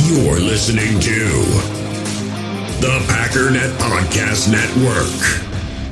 You're listening to the Packernet Podcast Network.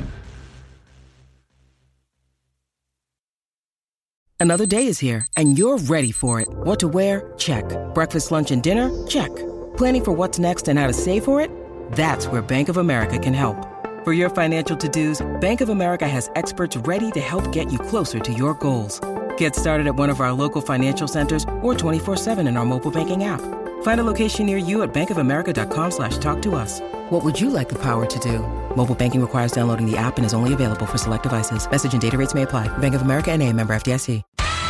Another day is here, and you're ready for it. What to wear? Check. Breakfast, lunch, and dinner? Check. Planning for what's next and how to save for it? That's where Bank of America can help. For your financial to-dos, Bank of America has experts ready to help get you closer to your goals. Get started at one of our local financial centers or 24/7 in our mobile banking app. Find a location near you at bankofamerica.com/talktous. What would you like the power to do? Mobile banking requires downloading the app and is only available for select devices. Message and data rates may apply. Bank of America N.A., member FDIC.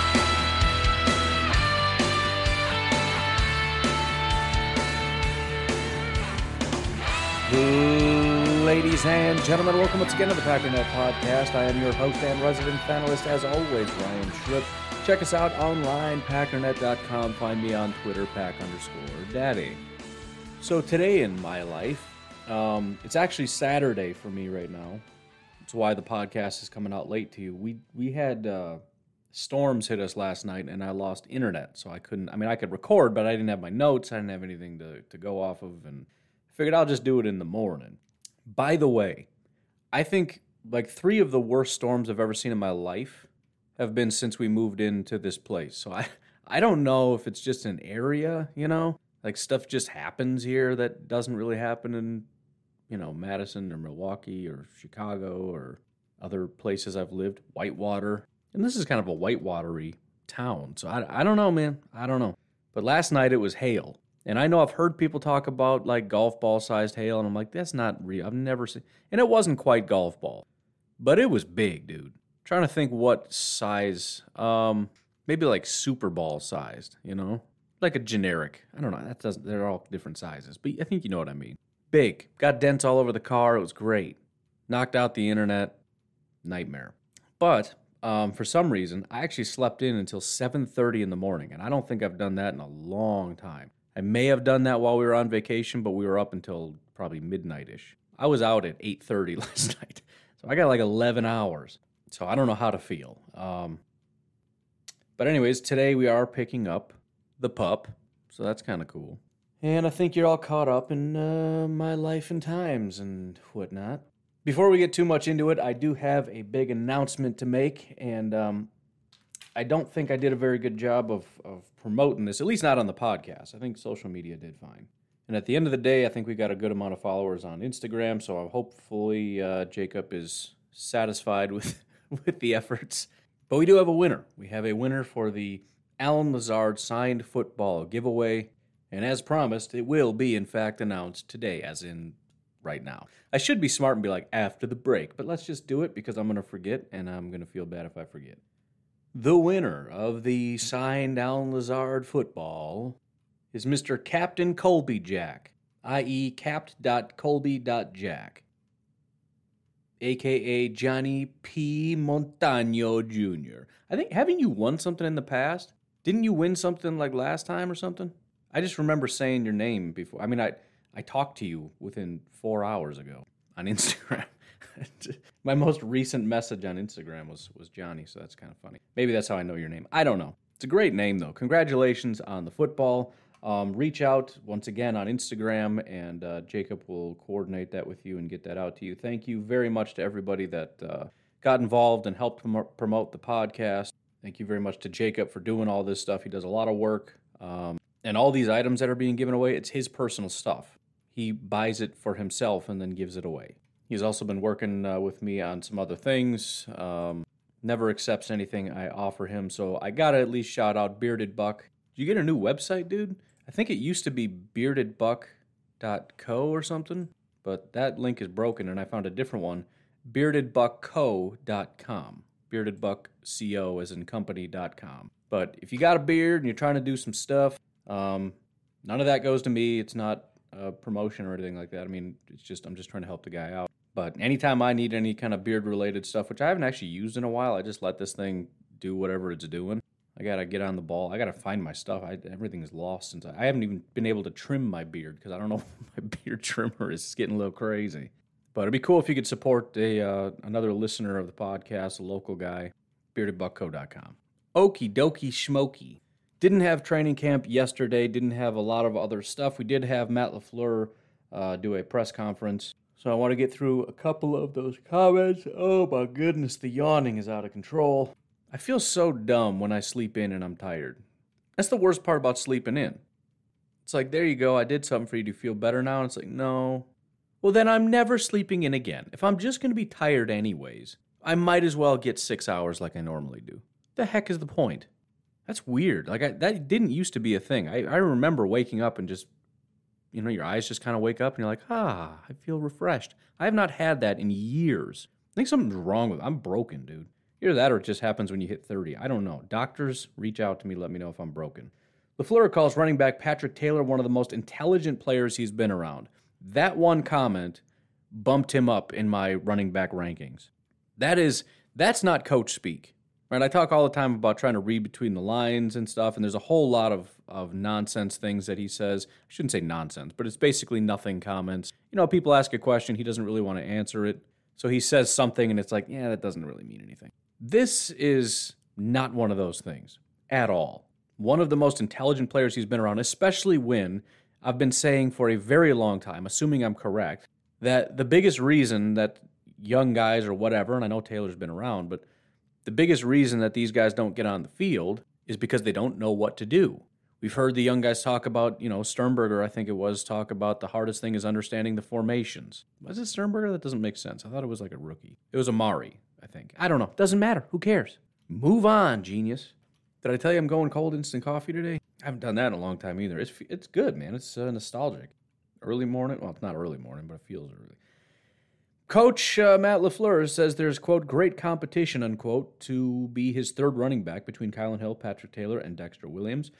Ladies and gentlemen, welcome once again to the Packernet Podcast. I am your host and resident panelist, as always, Ryan Schripp. Check us out online, packernet.com. Find me on Twitter, pack_daddy. So today in my life, it's actually Saturday for me right now. That's why the podcast is coming out late to you. We had storms hit us last night, and I lost internet, so I could record, but I didn't have my notes. I didn't have anything to go off of, and I figured I'll just do it in the morning. By the way, I think like 3 of the worst storms I've ever seen in my life have been since we moved into this place. So I don't know if it's just an area, like stuff just happens here that doesn't really happen in, Madison or Milwaukee or Chicago or other places I've lived, Whitewater. And this is kind of a whitewatery town. So I don't know, man. I don't know. But last night it was hail. And I know I've heard people talk about like golf ball sized hail, and I'm like, that's not real. I've never seen. And it wasn't quite golf ball, but it was big, dude. I'm trying to think what size, maybe like Super Ball sized, like a generic. I don't know. They're all different sizes, but I think you know what I mean. Big. Got dents all over the car. It was great. Knocked out the internet. Nightmare. But for some reason, I actually slept in until 7:30 in the morning, and I don't think I've done that in a long time. I may have done that while we were on vacation, but we were up until probably midnight-ish. I was out at 8:30 last night, so I got like 11 hours. So I don't know how to feel. But anyways, today we are picking up the pup, so that's kind of cool. And I think you're all caught up in my life and times and whatnot. Before we get too much into it, I do have a big announcement to make, and I don't think I did a very good job of promoting this, at least not on the podcast. I think social media did fine. And at the end of the day, I think we got a good amount of followers on Instagram, so hopefully Jacob is satisfied with the efforts. But we do have a winner. We have a winner for the Allen Lazard signed football giveaway, and as promised, it will be, in fact, announced today, as in right now. I should be smart and be like, after the break, but let's just do it because I'm going to forget, and I'm going to feel bad if I forget. The winner of the signed Allen Lazard football is Mr. Captain Colby Jack, i.e. capt.colby.jack, a.k.a. Johnny P. Montano Jr. I think, haven't you won something in the past? Didn't you win something like last time or something? I just remember saying your name before. I mean, I talked to you within 4 hours ago on Instagram. My most recent message on Instagram was Johnny, so that's kind of funny. Maybe that's how I know your name. I don't know. It's a great name, though. Congratulations on the football. Reach out once again on Instagram, and Jacob will coordinate that with you and get that out to you. Thank you very much to everybody that got involved and helped promote the podcast. Thank you very much to Jacob for doing all this stuff. He does a lot of work. And all these items that are being given away, it's his personal stuff. He buys it for himself and then gives it away. He's also been working with me on some other things. Never accepts anything I offer him, so I gotta at least shout out Bearded Buck. Did you get a new website, dude? I think it used to be beardedbuck.co or something, but that link is broken, and I found a different one, beardedbuckco.com. Beardedbuckco as in company.com. But if you got a beard and you're trying to do some stuff, none of that goes to me. It's not a promotion or anything like that. I mean, I'm just trying to help the guy out. But anytime I need any kind of beard-related stuff, which I haven't actually used in a while, I just let this thing do whatever it's doing. I got to get on the ball. I got to find my stuff. Everything is lost since I haven't even been able to trim my beard because I don't know my beard trimmer is getting a little crazy. But it'd be cool if you could support another listener of the podcast, a local guy, beardedbuckco.com. Okie dokie schmokey. Didn't have training camp yesterday, didn't have a lot of other stuff. We did have Matt LaFleur do a press conference. So I want to get through a couple of those comments. Oh my goodness, the yawning is out of control. I feel so dumb when I sleep in and I'm tired. That's the worst part about sleeping in. It's like, there you go, I did something for you to feel better now. And it's like, no. Well, then I'm never sleeping in again. If I'm just going to be tired anyways, I might as well get 6 hours like I normally do. The heck is the point? That's weird. That didn't used to be a thing. I remember waking up and just, your eyes just kind of wake up and you're like, I feel refreshed. I have not had that in years. I think something's wrong with it. I'm broken, dude. Either that or it just happens when you hit 30. I don't know. Doctors, reach out to me. Let me know if I'm broken. LaFleur calls running back Patrick Taylor one of the most intelligent players he's been around. That one comment bumped him up in my running back rankings. That's not coach speak. Right? I talk all the time about trying to read between the lines and stuff, and there's a whole lot of nonsense things that he says. I shouldn't say nonsense, but it's basically nothing comments. People ask a question, he doesn't really want to answer it. So he says something, and it's like, yeah, that doesn't really mean anything. This is not one of those things at all. One of the most intelligent players he's been around, especially when I've been saying for a very long time, assuming I'm correct, that the biggest reason that young guys or whatever, and I know Taylor's been around, but the biggest reason that these guys don't get on the field is because they don't know what to do. We've heard the young guys talk about, Sternberger, I think it was, talk about the hardest thing is understanding the formations. Was it Sternberger? That doesn't make sense. I thought it was like a rookie. It was Amari, I think. I don't know. Doesn't matter. Who cares? Move on, genius. Did I tell you I'm going cold instant coffee today? I haven't done that in a long time either. It's good, man. It's nostalgic. Early morning. Well, it's not early morning, but it feels early. Coach Matt LaFleur says there's, quote, great competition, unquote, to be his third running back between Kylan Hill, Patrick Taylor, and Dexter Williams.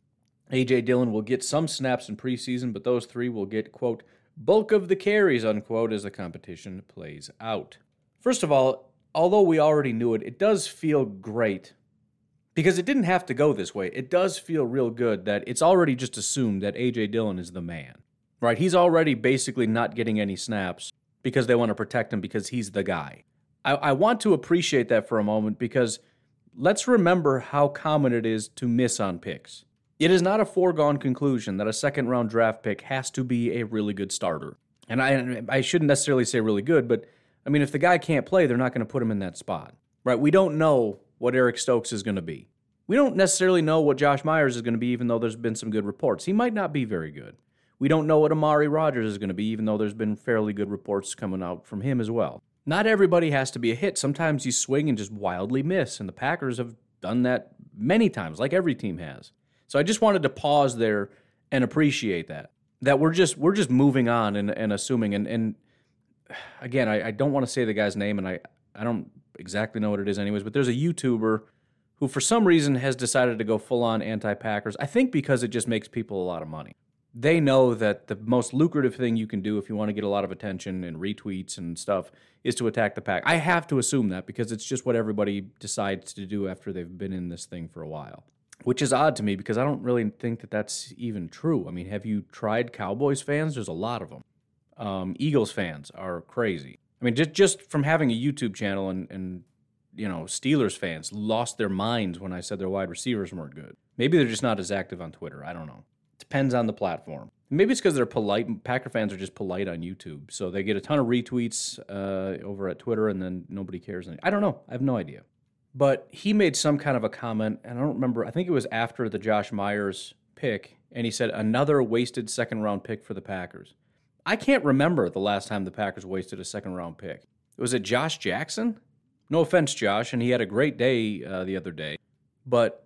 A.J. Dillon will get some snaps in preseason, but those three will get, quote, bulk of the carries, unquote, as the competition plays out. First of all, although we already knew it, it does feel great because it didn't have to go this way. It does feel real good that it's already just assumed that A.J. Dillon is the man, right? He's already basically not getting any snaps because they want to protect him because he's the guy. I want to appreciate that for a moment because let's remember how common it is to miss on picks. It is not a foregone conclusion that a second-round draft pick has to be a really good starter. And I shouldn't necessarily say really good, but, if the guy can't play, they're not going to put him in that spot. Right? We don't know what Eric Stokes is going to be. We don't necessarily know what Josh Myers is going to be, even though there's been some good reports. He might not be very good. We don't know what Amari Rodgers is going to be, even though there's been fairly good reports coming out from him as well. Not everybody has to be a hit. Sometimes you swing and just wildly miss, and the Packers have done that many times, like every team has. So I just wanted to pause there and appreciate that we're just moving on and assuming. And again, I don't want to say the guy's name, and I don't exactly know what it is anyways, but there's a YouTuber who for some reason has decided to go full-on anti-Packers, I think because it just makes people a lot of money. They know that the most lucrative thing you can do if you want to get a lot of attention and retweets and stuff is to attack the Pack. I have to assume that because it's just what everybody decides to do after they've been in this thing for a while, which is odd to me because I don't really think that that's even true. Have you tried Cowboys fans? There's a lot of them. Eagles fans are crazy. Just from having a YouTube channel and Steelers fans lost their minds when I said their wide receivers weren't good. Maybe they're just not as active on Twitter. I don't know. Depends on the platform. Maybe it's because they're polite. Packer fans are just polite on YouTube. So they get a ton of retweets over at Twitter, and then nobody cares. I don't know. I have no idea. But he made some kind of a comment, and I don't remember. I think it was after the Josh Myers pick, and he said, another wasted second-round pick for the Packers. I can't remember the last time the Packers wasted a second-round pick. Was it Josh Jackson? No offense, Josh, and he had a great day the other day. But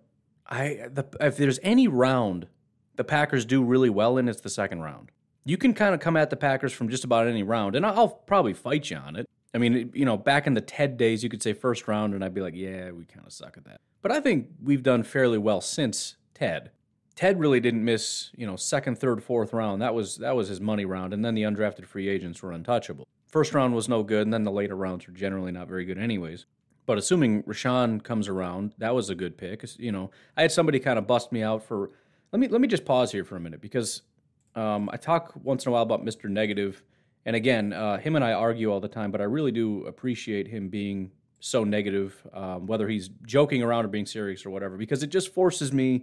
if there's any round the Packers do really well in, it's the second round. You can kind of come at the Packers from just about any round, and I'll probably fight you on it. Back in the Ted days, you could say first round, and I'd be like, yeah, we kind of suck at that. But I think we've done fairly well since Ted. Ted really didn't miss, second, third, fourth round. That was his money round, and then the undrafted free agents were untouchable. First round was no good, and then the later rounds were generally not very good anyways. But assuming Rashawn comes around, that was a good pick. I had somebody kind of bust me out for... Let me just pause here for a minute because I talk once in a while about Mr. Negative, and again, him and I argue all the time, but I really do appreciate him being so negative, whether he's joking around or being serious or whatever, because it just forces me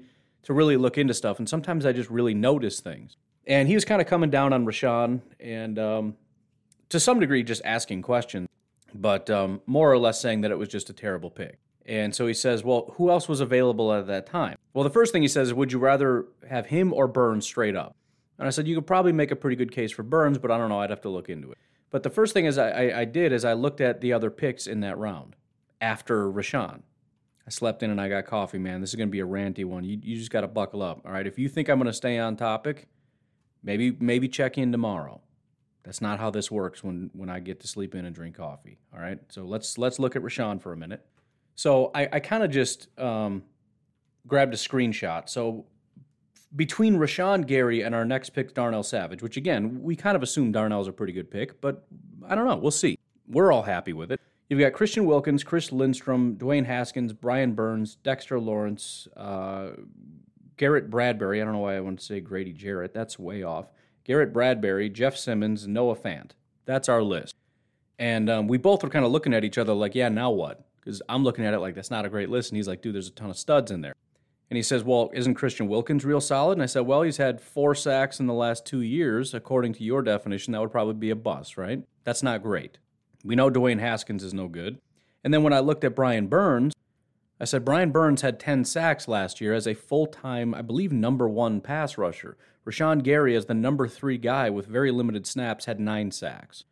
to really look into stuff, and sometimes I just really notice things. And he was kind of coming down on Rashawn and to some degree just asking questions, but more or less saying that it was just a terrible pick. And so he says, well, who else was available at that time? Well, the first thing he says is, would you rather have him or Burns straight up? And I said, you could probably make a pretty good case for Burns, but I don't know, I'd have to look into it. But the first thing I did is I looked at the other picks in that round after Rashawn. I slept in and I got coffee, man. This is going to be a ranty one. You just got to buckle up, all right? If you think I'm going to stay on topic, maybe check in tomorrow. That's not how this works when I get to sleep in and drink coffee, all right? So let's look at Rashawn for a minute. So I kind of just grabbed a screenshot. So between Rashawn Gary and our next pick, Darnell Savage, which again, we kind of assume Darnell's a pretty good pick, but I don't know. We'll see. We're all happy with it. You've got Christian Wilkins, Chris Lindstrom, Dwayne Haskins, Brian Burns, Dexter Lawrence, Garrett Bradbury. I don't know why I want to say Grady Jarrett. That's way off. Garrett Bradbury, Jeff Simmons, Noah Fant. That's our list. And we both were kind of looking at each other like, yeah, now what? Because I'm looking at it like, that's not a great list. And he's like, dude, there's a ton of studs in there. And he says, well, isn't Christian Wilkins real solid? And I said, well, he's had 4 sacks in the last 2 years. According to your definition, that would probably be a bust, right? That's not great. We know Dwayne Haskins is no good. And then when I looked at Brian Burns, I said, Brian Burns had 10 sacks last year as a full-time, I believe, number 1 pass rusher. Rashawn Gary, as the number 3 guy with very limited snaps, had 9 sacks.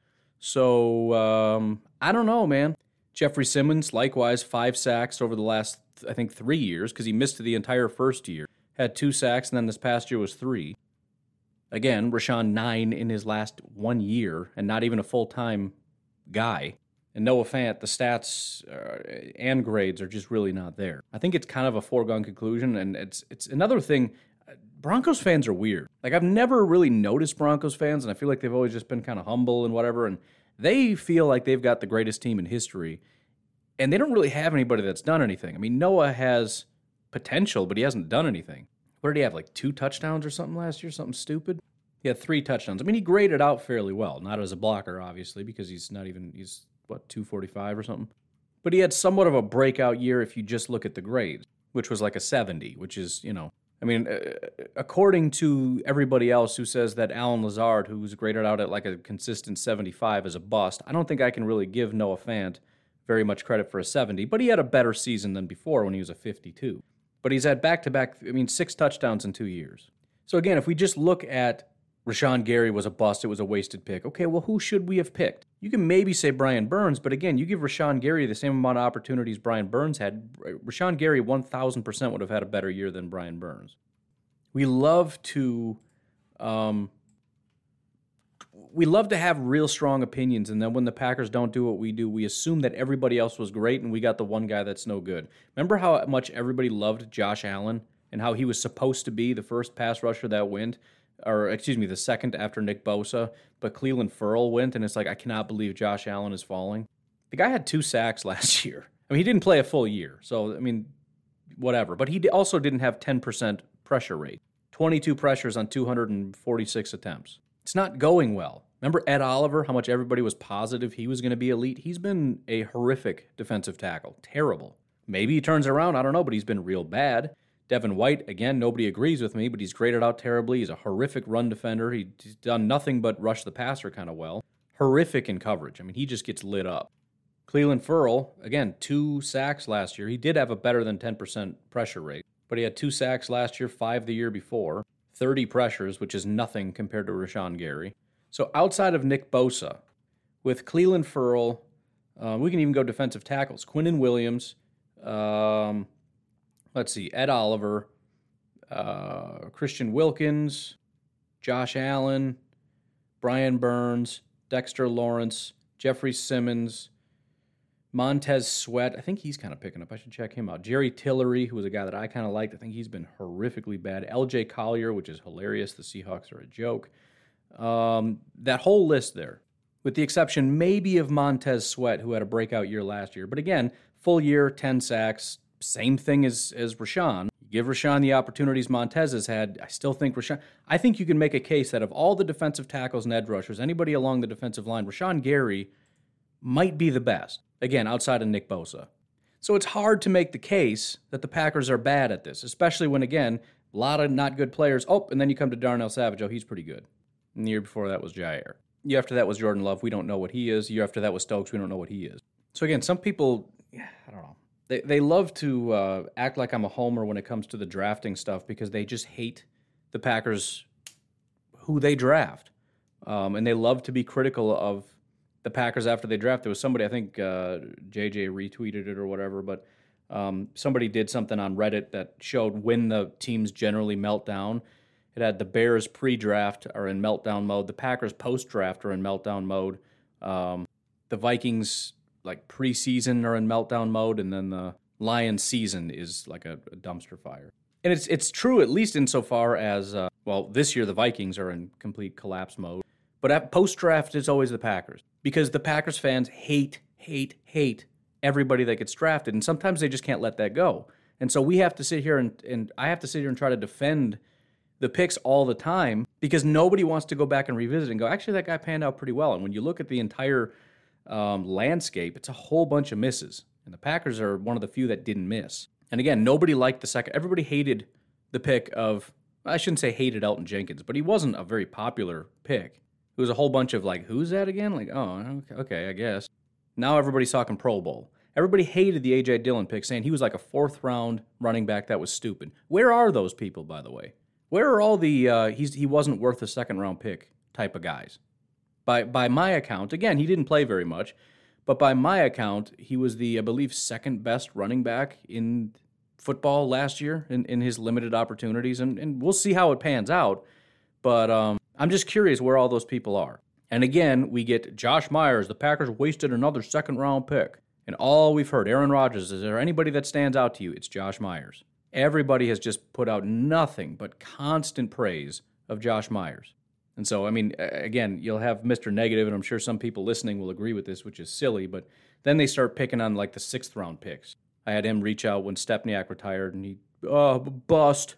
So, I don't know, man. Jeffrey Simmons, likewise, 5 sacks over the last, I think, 3 years, because he missed the entire first year. Had 2 sacks, and then this past year was 3. Again, Rashawn 9 in his last 1 year, and not even a full-time guy. And Noah Fant, the stats and grades are just really not there. I think it's kind of a foregone conclusion, and it's another thing. Broncos fans are weird. Like, I've never really noticed Broncos fans, and I feel like they've always just been kind of humble and whatever, and they feel like they've got the greatest team in history, and they don't really have anybody that's done anything. I mean, Noah has potential, but he hasn't done anything. What did he have, like 2 touchdowns or something last year? Something stupid? He had 3 touchdowns. I mean, he graded out fairly well. Not as a blocker, obviously, because he's 245 or something? But he had somewhat of a breakout year if you just look at the grades, which was like a 70, which is, according to everybody else who says that Allen Lazard, who's graded out at like a consistent 75, is a bust, I don't think I can really give Noah Fant very much credit for a 70, but he had a better season than before when he was a 52. But he's had back-to-back, 6 touchdowns in 2 years. So again, if we just look at Rashawn Gary was a bust, it was a wasted pick. Okay, well, who should we have picked? You can maybe say Brian Burns, but again, you give Rashawn Gary the same amount of opportunities Brian Burns had. Rashawn Gary 1,000% would have had a better year than Brian Burns. We love to have real strong opinions, and then when the Packers don't do what we do, we assume that everybody else was great and we got the one guy that's no good. Remember how much everybody loved Josh Allen and how he was supposed to be the first pass rusher that went? The second after Nick Bosa, but Clelin Ferrell went, and it's like, I cannot believe Josh Allen is falling. The guy had 2 sacks last year. I mean, he didn't play a full year, so, whatever. But he also didn't have 10% pressure rate. 22 pressures on 246 attempts. It's not going well. Remember Ed Oliver, how much everybody was positive he was going to be elite? He's been a horrific defensive tackle. Terrible. Maybe he turns around, I don't know, but he's been real bad. Devin White, again, nobody agrees with me, but he's graded out terribly. He's a horrific run defender. He's done nothing but rush the passer kind of well. Horrific in coverage. I mean, he just gets lit up. Clelin Ferrell, again, 2 sacks last year. He did have a better than 10% pressure rate, but he had 2 sacks last year, 5 the year before, 30 pressures, which is nothing compared to Rashawn Gary. So outside of Nick Bosa, with Clelin Ferrell, we can even go defensive tackles. Quinnen Williams, Ed Oliver, Christian Wilkins, Josh Allen, Brian Burns, Dexter Lawrence, Jeffrey Simmons, Montez Sweat. I think he's kind of picking up. I should check him out. Jerry Tillery, who was a guy that I kind of liked. I think he's been horrifically bad. LJ Collier, which is hilarious. The Seahawks are a joke. That whole list there, with the exception maybe of Montez Sweat, who had a breakout year last year. But again, full year, 10 sacks, same thing as Rashawn. Give Rashawn the opportunities Montez has had. I still think I think you can make a case that of all the defensive tackles and edge rushers, anybody along the defensive line, Rashawn Gary might be the best. Again, outside of Nick Bosa. So it's hard to make the case that the Packers are bad at this, especially when, again, A lot of not good players. Oh, and then you come to Darnell Savage. Oh, he's pretty good. And the year before that was Jair. The year after that was Jordan Love. We don't know what he is. The year after that was Stokes. We don't know what he is. So again, some people, I don't know. They love to act like I'm a homer when it comes to the drafting stuff because they just hate the Packers, who they draft. And they love to be critical of the Packers after they draft. There was somebody, I think JJ retweeted it or whatever, but somebody did something on Reddit that showed when the teams generally melt down. It had the Bears pre-draft are in meltdown mode. The Packers post-draft are in meltdown mode. The Vikings, like preseason, are in meltdown mode, and then the Lions season is like a dumpster fire. And it's true, at least insofar as, this year the Vikings are in complete collapse mode. But at post-draft, it's always the Packers. Because the Packers fans hate everybody that gets drafted. And sometimes they just can't let that go. And so we have to sit here and I have to sit here and try to defend the picks all the time because nobody wants to go back and revisit and go, actually, that guy panned out pretty well. And when you look at the entire landscape, it's a whole bunch of misses. And the Packers are one of the few that didn't miss. And again, nobody liked the second. Everybody hated the pick of, I shouldn't say hated Elgton Jenkins, but he wasn't a very popular pick. It was a whole bunch of like, who's that again? Like, oh, okay, I guess. Now everybody's talking Pro Bowl. Everybody hated the A.J. Dillon pick, saying he was like a fourth-round running back that was stupid. Where are those people, by the way? Where are all the he wasn't worth a second-round pick type of guys? By my account, again, he didn't play very much, but by my account, he was the, I believe, second-best running back in football last year in his limited opportunities, and we'll see how it pans out. But I'm just curious where all those people are. And again, we get Josh Myers. The Packers wasted another second-round pick. And all we've heard, Aaron Rodgers, is there anybody that stands out to you? It's Josh Myers. Everybody has just put out nothing but constant praise of Josh Myers. And so, I mean, again, you'll have Mr. Negative, and I'm sure some people listening will agree with this, which is silly, but then they start picking on, like, the sixth-round picks. I had him reach out when Stepniak retired, and he, bust.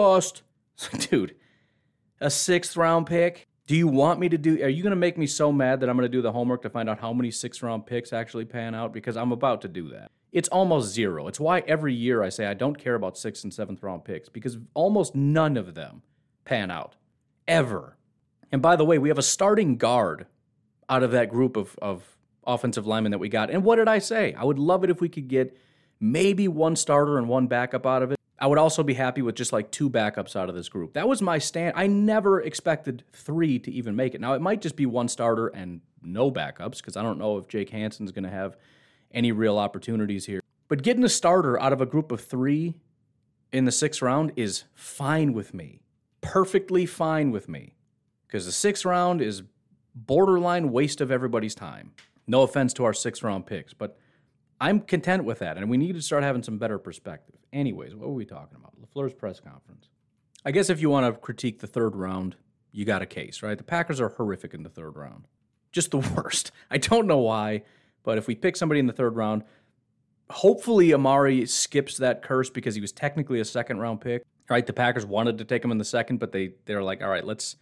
Dude, a sixth-round pick? Do you want me to are you going to make me so mad that I'm going to do the homework to find out how many sixth-round picks actually pan out? Because I'm about to do that. It's almost zero. It's why every year I say I don't care about sixth and seventh-round picks, because almost none of them pan out. Ever. And by the way, we have a starting guard out of that group of offensive linemen that we got. And what did I say? I would love it if we could get maybe one starter and one backup out of it. I would also be happy with just like two backups out of this group. That was my stand. I never expected three to even make it. Now, it might just be one starter and no backups, because I don't know if Jake Hansen's going to have any real opportunities here. But getting a starter out of a group of three in the sixth round is fine with me. Perfectly fine with me. Because the sixth round is borderline waste of everybody's time. No offense to our sixth round picks, but I'm content with that, and we need to start having some better perspective. Anyways, what were we talking about? LaFleur's press conference. I guess if you want to critique the third round, you got a case, right? The Packers are horrific in the third round. Just the worst. I don't know why, but if we pick somebody in the third round, hopefully Amari skips that curse because he was technically a second-round pick, right? The Packers wanted to take him in the second, but they're like, all right, let's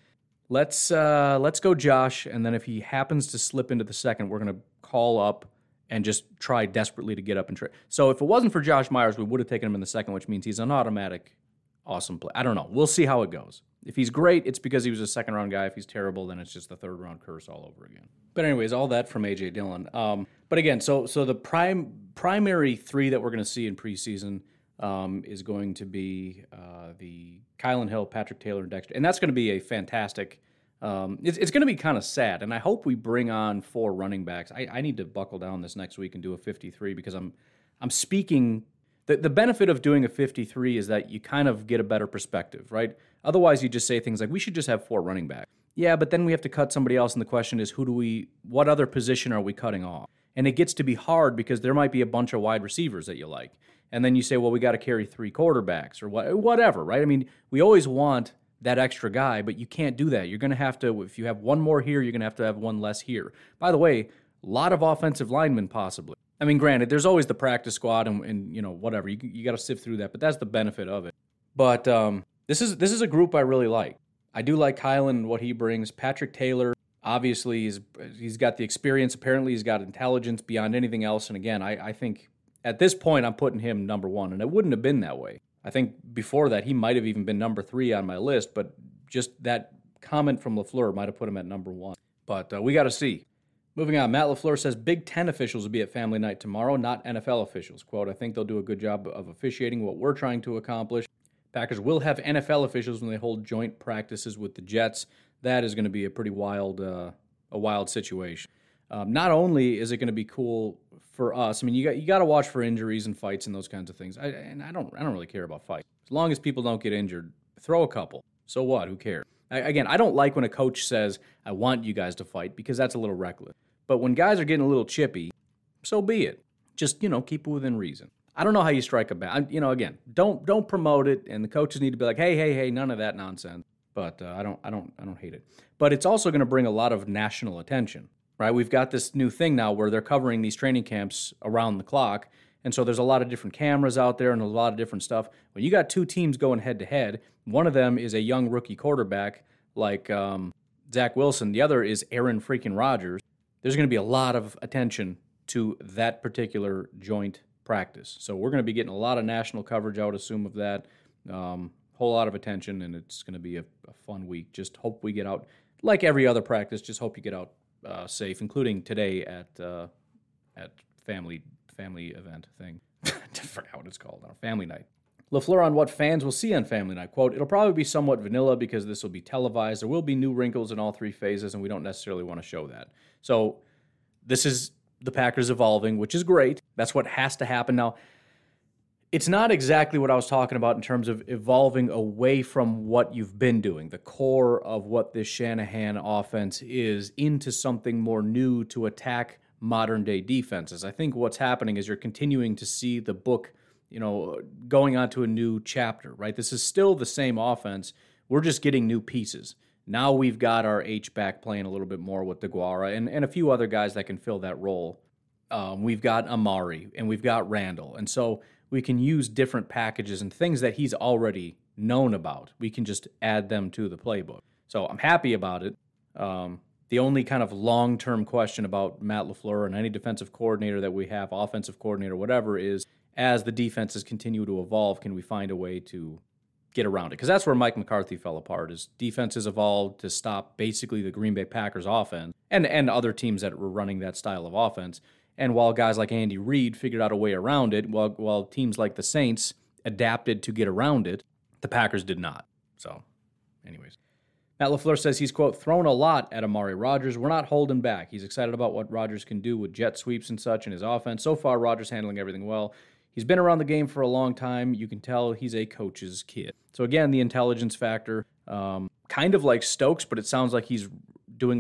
go Josh, and then if he happens to slip into the second, we're going to call up and just try desperately to get up and trade. So if it wasn't for Josh Myers, we would have taken him in the second, which means he's an automatic awesome play. I don't know. We'll see how it goes. If he's great, it's because he was a second-round guy. If he's terrible, then it's just the third-round curse all over again. But anyways, all that from A.J. Dillon. But again, so the primary three that we're going to see in preseason is going to be the Kylan Hill, Patrick Taylor, and Dexter. And that's going to be a fantastic it's going to be kind of sad, and I hope we bring on 4 running backs. I need to buckle down this next week and do a 53 because I'm speaking. The benefit of doing a 53 is that you kind of get a better perspective, right? Otherwise, you just say things like, we should just have 4 running backs. Yeah, but then we have to cut somebody else, and the question is, what other position are we cutting off? And it gets to be hard because there might be a bunch of wide receivers that you like. And then you say, well, we got to carry 3 quarterbacks or whatever, right? I mean, we always want that extra guy, but you can't do that. You're going to have to, if you have one more here, you're going to have one less here. By the way, a lot of offensive linemen possibly. I mean, granted, there's always the practice squad and you know, whatever. You got to sift through that, but that's the benefit of it. But this is a group I really like. I do like Kylan and what he brings. Patrick Taylor, obviously, he's got the experience. Apparently, he's got intelligence beyond anything else. And again, I think at this point, I'm putting him number 1, and it wouldn't have been that way. I think before that, he might have even been number 3 on my list, but just that comment from LaFleur might have put him at number 1. But we got to see. Moving on, Matt LaFleur says Big Ten officials will be at family night tomorrow, not NFL officials. Quote, I think they'll do a good job of officiating what we're trying to accomplish. Packers will have NFL officials when they hold joint practices with the Jets. That is going to be a pretty wild situation. Not only is it going to be cool for us, I mean, you got to watch for injuries and fights and those kinds of things. I don't really care about fights. As long as people don't get injured, throw a couple. So what? Who cares? Again, I don't like when a coach says, I want you guys to fight, because that's a little reckless. But when guys are getting a little chippy, so be it. Just, keep it within reason. I don't know how you strike a balance. Again, don't promote it, and the coaches need to be like, hey, none of that nonsense. But I don't hate it. But it's also going to bring a lot of national attention, right? We've got this new thing now where they're covering these training camps around the clock, and so there's a lot of different cameras out there and a lot of different stuff. When you got 2 teams going head-to-head, one of them is a young rookie quarterback like Zach Wilson. The other is Aaron freaking Rodgers. There's going to be a lot of attention to that particular joint practice. So we're going to be getting a lot of national coverage, I would assume, of that. Whole lot of attention, and it's going to be a fun week. Just hope we get out, like every other practice, just hope you get out safe, including today at family event thing. I forgot what it's called now. Family night. LaFleur on what fans will see on family night. Quote, it'll probably be somewhat vanilla because this will be televised. There will be new wrinkles in all 3 phases, and we don't necessarily want to show that. So this is the Packers evolving, which is great. That's what has to happen. Now, it's not exactly what I was talking about in terms of evolving away from what you've been doing, the core of what this Shanahan offense is, into something more new to attack modern-day defenses. I think what's happening is you're continuing to see the book, going on to a new chapter, right? This is still the same offense. We're just getting new pieces. Now we've got our H-back playing a little bit more with DeGuara and a few other guys that can fill that role. We've got Amari and we've got Randall. And so we can use different packages and things that he's already known about. We can just add them to the playbook. So I'm happy about it. The only kind of long-term question about Matt LaFleur and any defensive coordinator that we have, offensive coordinator, whatever, is as the defenses continue to evolve, can we find a way to get around it? Because that's where Mike McCarthy fell apart, is defenses evolved to stop basically the Green Bay Packers offense and other teams that were running that style of offense. And while guys like Andy Reid figured out a way around it, while teams like the Saints adapted to get around it, the Packers did not. So, anyways. Matt LaFleur says he's, quote, thrown a lot at Amari Rodgers. We're not holding back. He's excited about what Rodgers can do with jet sweeps and such in his offense. So far, Rodgers handling everything well. He's been around the game for a long time. You can tell he's a coach's kid. So again, the intelligence factor, kind of like Stokes, but it sounds like he's doing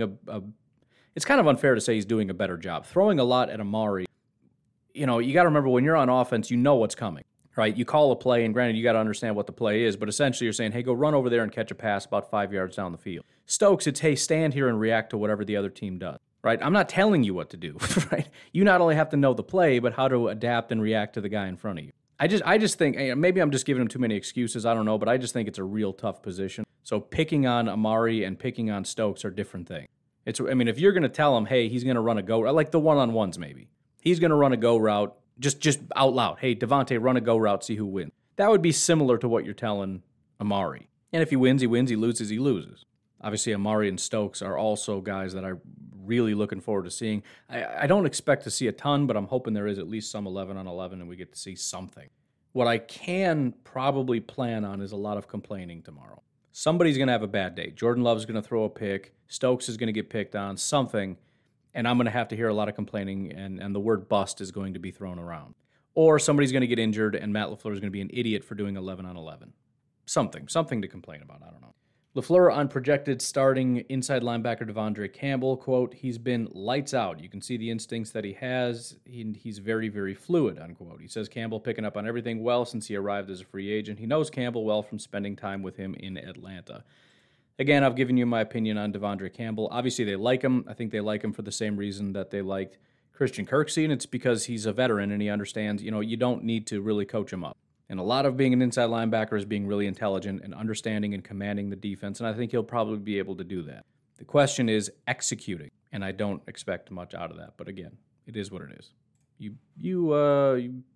it's kind of unfair to say he's doing a better job. Throwing a lot at Amari, you got to remember when you're on offense, you know what's coming, right? You call a play, and granted, you got to understand what the play is, but essentially you're saying, hey, go run over there and catch a pass about 5 yards down the field. Stokes, it's, hey, stand here and react to whatever the other team does. Right? I'm not telling you what to do, right? You not only have to know the play, but how to adapt and react to the guy in front of you. I just think, maybe I'm just giving him too many excuses, I don't know, but I just think it's a real tough position. So picking on Amari and picking on Stokes are different things. If you're going to tell him, hey, he's going to run a go, like the one-on-ones maybe. He's going to run a go route, just out loud. Hey, Devontae, run a go route, see who wins. That would be similar to what you're telling Amari. And if he wins, he wins. He loses, he loses. Obviously, Amari and Stokes are also guys that I'm really looking forward to seeing. I don't expect to see a ton, but I'm hoping there is at least some 11-on-11 and we get to see something. What I can probably plan on is a lot of complaining tomorrow. Somebody's going to have a bad day. Jordan Love's going to throw a pick. Stokes is going to get picked on, something, and I'm going to have to hear a lot of complaining, and the word bust is going to be thrown around. Or somebody's going to get injured, and Matt LaFleur is going to be an idiot for doing 11-on-11. Something to complain about, I don't know. LaFleur on projected starting inside linebacker Devondre Campbell, quote, he's been lights out. You can see the instincts that he has. He's very, very fluid, unquote. He says Campbell picking up on everything well since he arrived as a free agent. He knows Campbell well from spending time with him in Atlanta. Again, I've given you my opinion on Devondre Campbell. Obviously, they like him. I think they like him for the same reason that they liked Christian Kirksey, and it's because he's a veteran and he understands, you don't need to really coach him up. And a lot of being an inside linebacker is being really intelligent and understanding and commanding the defense, and I think he'll probably be able to do that. The question is executing, and I don't expect much out of that. But again, it is what it is. You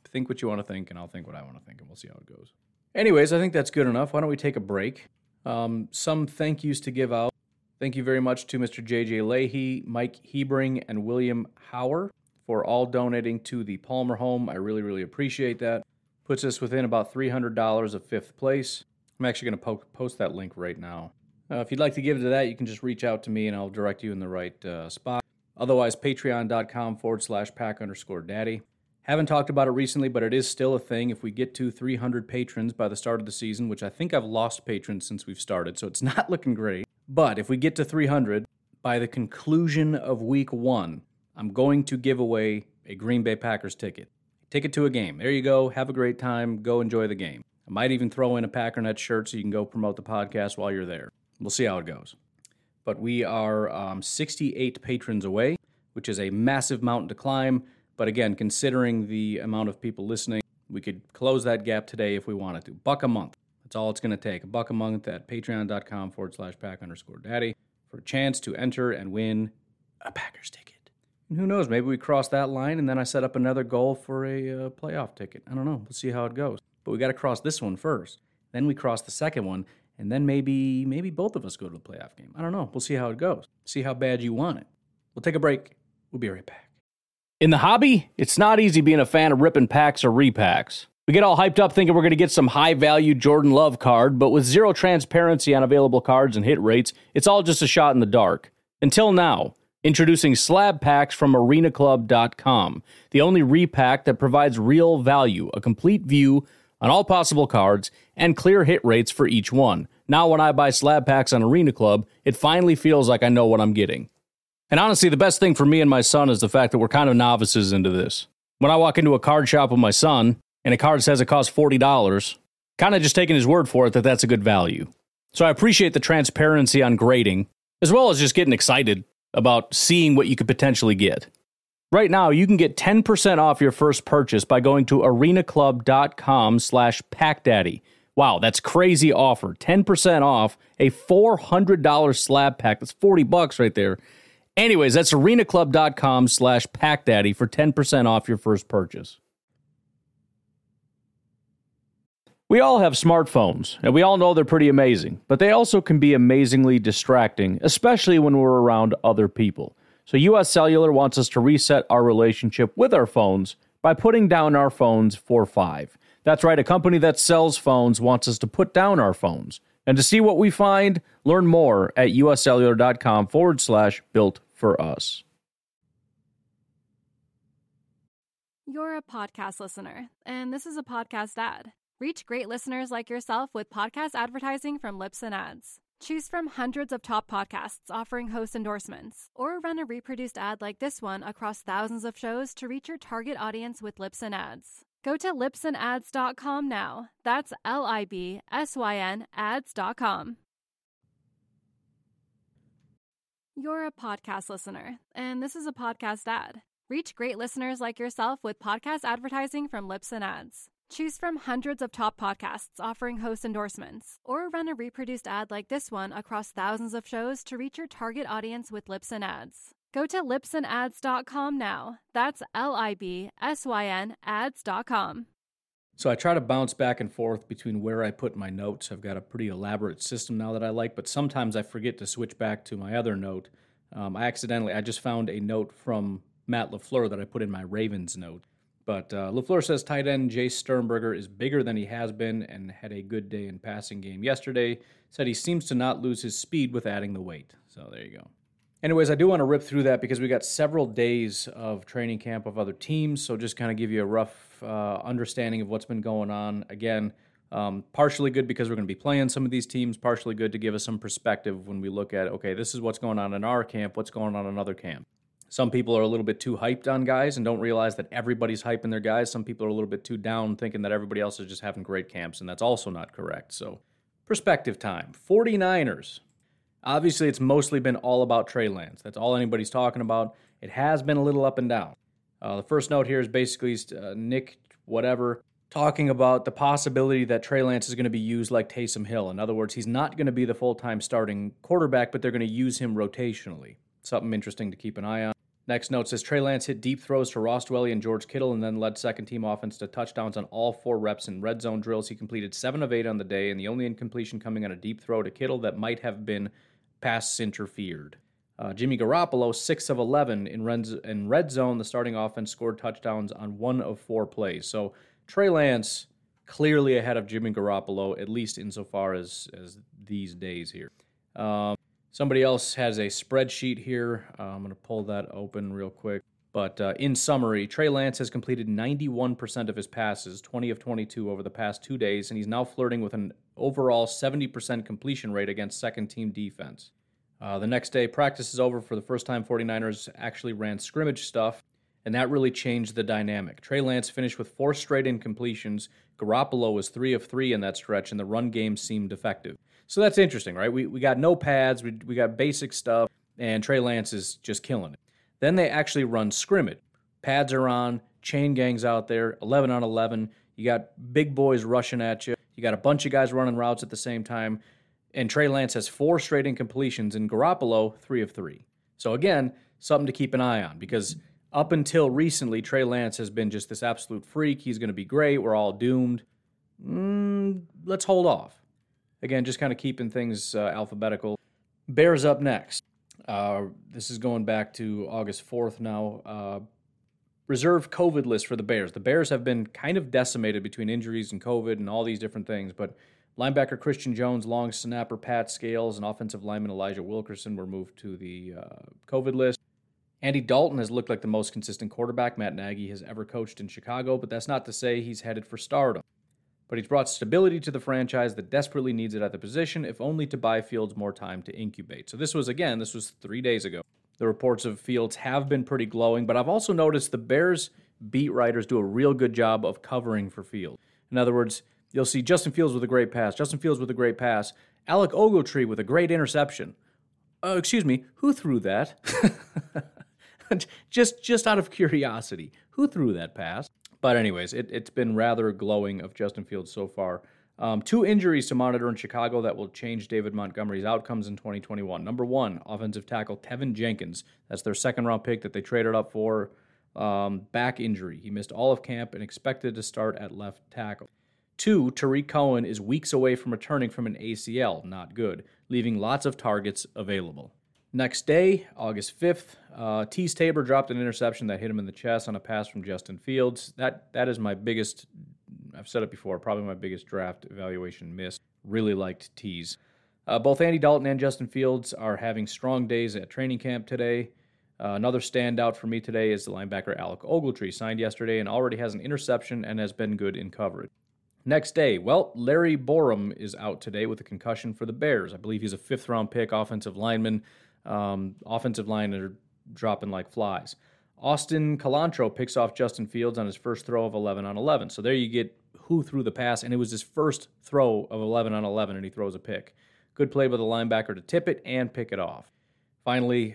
think what you want to think, and I'll think what I want to think, and we'll see how it goes. Anyways, I think that's good enough. Why don't we take a break? Some thank yous to give out. Thank you very much to Mr. J.J. Leahy, Mike Hebring, and William Hauer for all donating to the Palmer home. I really, really appreciate that. Puts us within about $300 of fifth place. I'm actually going to post that link right now. If you'd like to give to that, you can just reach out to me and I'll direct you in the right spot. Otherwise, patreon.com/pack_daddy. Haven't talked about it recently, but it is still a thing. If we get to 300 patrons by the start of the season, which I think I've lost patrons since we've started, so it's not looking great. But if we get to 300, by the conclusion of week 1, I'm going to give away a Green Bay Packers ticket. Ticket to a game. There you go. Have a great time. Go enjoy the game. I might even throw in a Packernet shirt so you can go promote the podcast while you're there. We'll see how it goes. But we are 68 patrons away, which is a massive mountain to climb. But again, considering the amount of people listening, we could close that gap today if we wanted to. $1 a month. That's all it's going to take. $1 a month at patreon.com/pack_daddy for a chance to enter and win a Packers ticket. And who knows, maybe we cross that line and then I set up another goal for a playoff ticket. I don't know. We'll see how it goes. But we got to cross this one first. Then we cross the second one, and then maybe both of us go to the playoff game. I don't know. We'll see how it goes. See how bad you want it. We'll take a break. We'll be right back. In the hobby, it's not easy being a fan of ripping packs or repacks. We get all hyped up thinking we're going to get some high-value Jordan Love card, but with zero transparency on available cards and hit rates, it's all just a shot in the dark. Until now, introducing slab packs from arenaclub.com, the only repack that provides real value, a complete view on all possible cards, and clear hit rates for each one. Now when I buy slab packs on Arena Club, it finally feels like I know what I'm getting. And honestly, the best thing for me and my son is the fact that we're kind of novices into this. When I walk into a card shop with my son, and a card says it costs $40, kind of just taking his word for it that that's a good value. So I appreciate the transparency on grading, as well as just getting excited about seeing what you could potentially get. Right now, you can get 10% off your first purchase by going to arenaclub.com/packdaddy. Wow, that's crazy offer. 10% off a $400 slab pack. That's $40 right there. Anyways, that's arenaclub.com/packdaddy for 10% off your first purchase. We all have smartphones, and we all know they're pretty amazing, but they also can be amazingly distracting, especially when we're around other people. So US Cellular wants us to reset our relationship with our phones by putting down our phones for $5. That's right, a company that sells phones wants us to put down our phones. And to see what we find, learn more at uscellular.com/built-for-us. You're a podcast listener, and this is a podcast ad. Reach great listeners like yourself with podcast advertising from Libsyn Ads. Choose from hundreds of top podcasts offering host endorsements, or run a reproduced ad like this one across thousands of shows to reach your target audience with Libsyn Ads. Go to libsynads.com now. That's LIBSYN ads.com. You're a podcast listener, and this is a podcast ad. Reach great listeners like yourself with podcast advertising from Libsyn Ads. Choose from hundreds of top podcasts offering host endorsements, or run a reproduced ad like this one across thousands of shows to reach your target audience with Libsyn Ads. Go to libsynads.com now. That's LIBSYN ads.com. So I try to bounce back and forth between where I put my notes. I've got a pretty elaborate system now that I like, but sometimes I forget to switch back to my other note. I just found a note from Matt LaFleur that I put in my Ravens note. But LaFleur says tight end Jace Sternberger is bigger than he has been and had a good day in passing game yesterday. Said he seems to not lose his speed with adding the weight. So there you go. Anyways, I do want to rip through that because we got several days of training camp of other teams, so just kind of give you a rough understanding of what's been going on. Again, partially good because we're going to be playing some of these teams, partially good to give us some perspective when we look at, okay, this is what's going on in our camp, what's going on in another camp. Some people are a little bit too hyped on guys and don't realize that everybody's hyping their guys. Some people are a little bit too down thinking that everybody else is just having great camps, and that's also not correct. So, perspective time. 49ers. Obviously, it's mostly been all about Trey Lance. That's all anybody's talking about. It has been a little up and down. The first note here is basically Nick whatever talking about the possibility that Trey Lance is going to be used like Taysom Hill. In other words, he's not going to be the full-time starting quarterback, but they're going to use him rotationally. Something interesting to keep an eye on. Next note says Trey Lance hit deep throws to Ross Dwelley and George Kittle and then led second-team offense to touchdowns on all 4 reps in red zone drills. He completed 7 of 8 on the day, and the only incompletion coming on a deep throw to Kittle that might have been pass interfered. Jimmy Garoppolo, 6 of 11 in red zone. The starting offense scored touchdowns on 1 of 4 plays. So Trey Lance clearly ahead of Jimmy Garoppolo, at least insofar as these days here. Somebody else has a spreadsheet here. I'm going to pull that open real quick. But in summary, Trey Lance has completed 91% of his passes, 20 of 22 over the past 2 days, and he's now flirting with an overall 70% completion rate against second-team defense. The next day, practice is over. For the first time, 49ers actually ran scrimmage stuff, and that really changed the dynamic. Trey Lance finished with 4 straight incompletions. Garoppolo was 3 of 3 in that stretch, and the run game seemed effective. So that's interesting, right? We got no pads, we got basic stuff, and Trey Lance is just killing it. Then they actually run scrimmage. Pads are on, chain gangs out there, 11 on 11. You got big boys rushing at you. You got a bunch of guys running routes at the same time. And Trey Lance has 4 straight incompletions, and Garoppolo, 3 of 3. So again, something to keep an eye on, because up until recently, Trey Lance has been just this absolute freak. He's going to be great. We're all doomed. Let's hold off. Again, just kind of keeping things alphabetical. Bears up next. This is going back to August 4th now. Reserve COVID list for the Bears. The Bears have been kind of decimated between injuries and COVID and all these different things, but linebacker Christian Jones, long snapper Pat Scales, and offensive lineman Elijah Wilkerson were moved to the COVID list. Andy Dalton has looked like the most consistent quarterback Matt Nagy has ever coached in Chicago, but that's not to say he's headed for stardom. But he's brought stability to the franchise that desperately needs it at the position, if only to buy Fields more time to incubate. So this was 3 days ago. The reports of Fields have been pretty glowing, but I've also noticed the Bears beat writers do a real good job of covering for Fields. In other words, you'll see Justin Fields with a great pass, Alec Ogletree with a great interception. Who threw that? just out of curiosity, who threw that pass? But anyways, it's been rather glowing of Justin Fields so far. 2 injuries to monitor in Chicago that will change David Montgomery's outcomes in 2021. Number 1, offensive tackle Tevin Jenkins. That's their second-round pick that they traded up for. Back injury. He missed all of camp and expected to start at left tackle. 2, Tariq Cohen is weeks away from returning from an ACL. Not good, leaving lots of targets available. Next day, August 5th, Tease Tabor dropped an interception that hit him in the chest on a pass from Justin Fields. That is my biggest, I've said it before, probably my biggest draft evaluation miss. Really liked Tease. Both Andy Dalton and Justin Fields are having strong days at training camp today. Another standout for me today is the linebacker Alec Ogletree, signed yesterday and already has an interception and has been good in coverage. Next day, Larry Borom is out today with a concussion for the Bears. I believe he's a 5th-round pick, offensive lineman. Offensive line are dropping like flies. Austin Calantro picks off Justin Fields on his first throw of 11 on 11. So there you get who threw the pass, and it was his first throw of 11 on 11, and he throws a pick. Good play by the linebacker to tip it and pick it off. Finally,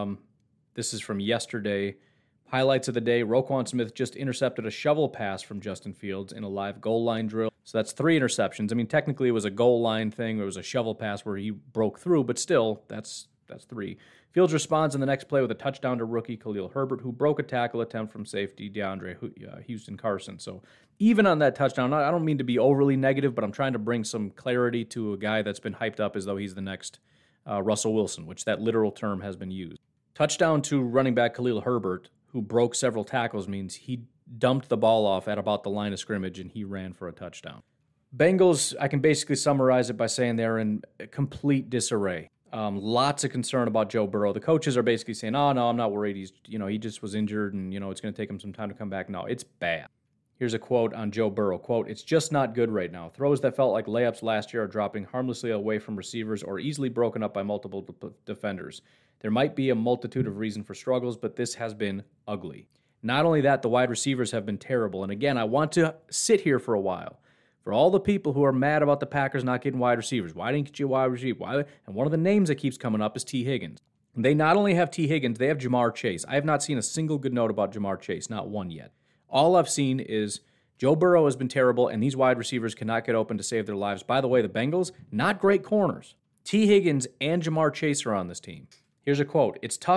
this is from yesterday. Highlights of the day, Roquan Smith just intercepted a shovel pass from Justin Fields in a live goal line drill. So that's 3 interceptions. I mean, technically it was a goal line thing. It was a shovel pass where he broke through, but still, that's 3. Fields responds in the next play with a touchdown to rookie Khalil Herbert, who broke a tackle attempt from safety DeAndre Houston Carson. So even on that touchdown, I don't mean to be overly negative, but I'm trying to bring some clarity to a guy that's been hyped up as though he's the next Russell Wilson, which that literal term has been used. Touchdown to running back Khalil Herbert, who broke several tackles, means he dumped the ball off at about the line of scrimmage and he ran for a touchdown. Bengals, I can basically summarize it by saying they're in complete disarray. Lots of concern about Joe Burrow. The coaches are basically saying, "Oh no, I'm not worried. He just was injured, and it's going to take him some time to come back." No, it's bad. Here's a quote on Joe Burrow. Quote, "It's just not good right now. Throws that felt like layups last year are dropping harmlessly away from receivers or easily broken up by multiple defenders. There might be a multitude of reasons for struggles, but this has been ugly. Not only that, the wide receivers have been terrible. And again, I want to sit here for a while. For all the people who are mad about the Packers not getting wide receivers, why didn't you get wide receiver? Why? And one of the names that keeps coming up is T. Higgins. They not only have T. Higgins, they have Jamar Chase. I have not seen a single good note about Jamar Chase, not one yet. All I've seen is Joe Burrow has been terrible, and these wide receivers cannot get open to save their lives. By the way, the Bengals, not great corners. T. Higgins and Jamar Chase are on this team." Here's a quote. "It's tough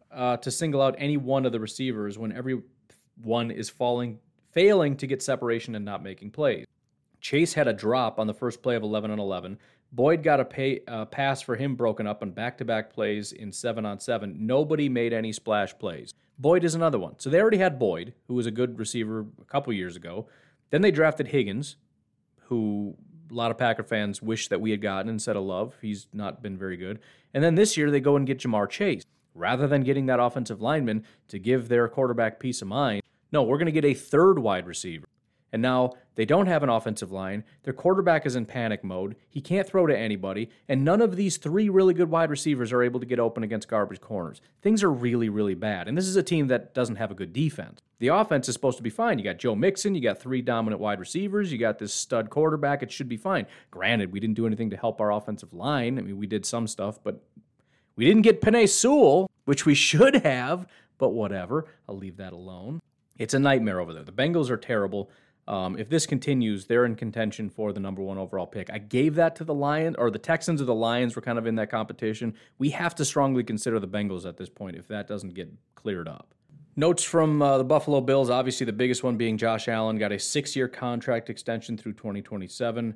to single out any one of the receivers when everyone is failing to get separation and not making plays. Chase had a drop on the first play of 11 on 11. Boyd got a pass for him broken up on back-to-back plays in 7-on-7. Nobody made any splash plays. Boyd is another one. So they already had Boyd, who was a good receiver a couple years ago. Then they drafted Higgins, who a lot of Packer fans wish that we had gotten instead of Love. He's not been very good. And then this year they go and get Jamar Chase. Rather than getting that offensive lineman to give their quarterback peace of mind, no, we're going to get a third wide receiver. And now they don't have an offensive line. Their quarterback is in panic mode. He can't throw to anybody. And none of these three really good wide receivers are able to get open against garbage corners. Things are really, really bad. And this is a team that doesn't have a good defense. The offense is supposed to be fine. You got Joe Mixon. You got three dominant wide receivers. You got this stud quarterback. It should be fine. Granted, we didn't do anything to help our offensive line. I mean, we did some stuff, but we didn't get Penei Sewell, which we should have, but whatever. I'll leave that alone. It's a nightmare over there. The Bengals are terrible. If this continues, they're in contention for the number 1 overall pick. I gave that to the Lions, or the Texans or the Lions were kind of in that competition. We have to strongly consider the Bengals at this point if that doesn't get cleared up. Notes from the Buffalo Bills, obviously the biggest one being Josh Allen got a 6-year contract extension through 2027,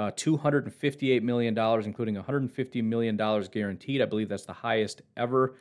$258 million, including $150 million guaranteed. I believe that's the highest ever.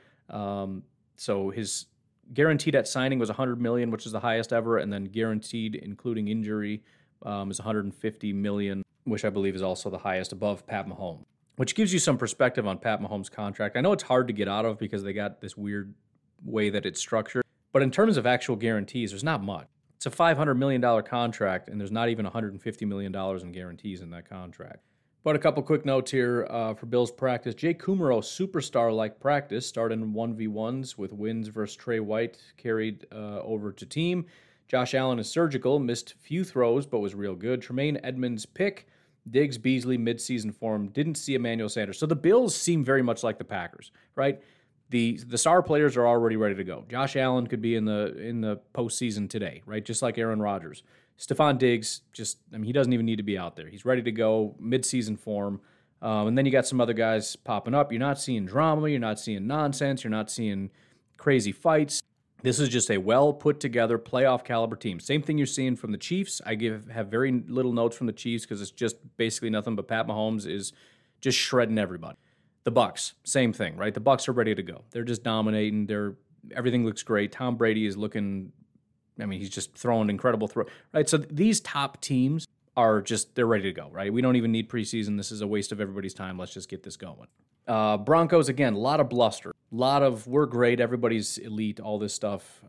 So his guaranteed at signing was $100 million, which is the highest ever, and then guaranteed, including injury, is $150 million, which I believe is also the highest above Pat Mahomes, which gives you some perspective on Pat Mahomes' contract. I know it's hard to get out of because they got this weird way that it's structured, but in terms of actual guarantees, there's not much. It's a $500 million contract, and there's not even $150 million in guarantees in that contract. But a couple quick notes here for Bills practice. Jake Kumerow, superstar-like practice, started in 1v1s with wins versus Trey White, carried over to team. Josh Allen is surgical, missed few throws, but was real good. Tremaine Edmonds pick. Diggs, Beasley, midseason form. Didn't see Emmanuel Sanders. So the Bills seem very much like the Packers, right? The star players are already ready to go. Josh Allen could be in the postseason today, right? Just like Aaron Rodgers. Stephon Diggs, he doesn't even need to be out there. He's ready to go, midseason form. And then you got some other guys popping up. You're not seeing drama. You're not seeing nonsense. You're not seeing crazy fights. This is just a well-put-together playoff caliber team. Same thing you're seeing from the Chiefs. I have very little notes from the Chiefs because it's just basically nothing but Pat Mahomes is just shredding everybody. The Bucs, same thing, right? The Bucs are ready to go. They're just dominating. Everything looks great. Tom Brady is looking... he's just throwing incredible throw, right? So these top teams they're ready to go, right? We don't even need preseason. This is a waste of everybody's time. Let's just get this going. Broncos, again, a lot of bluster. A lot of, we're great, everybody's elite, all this stuff.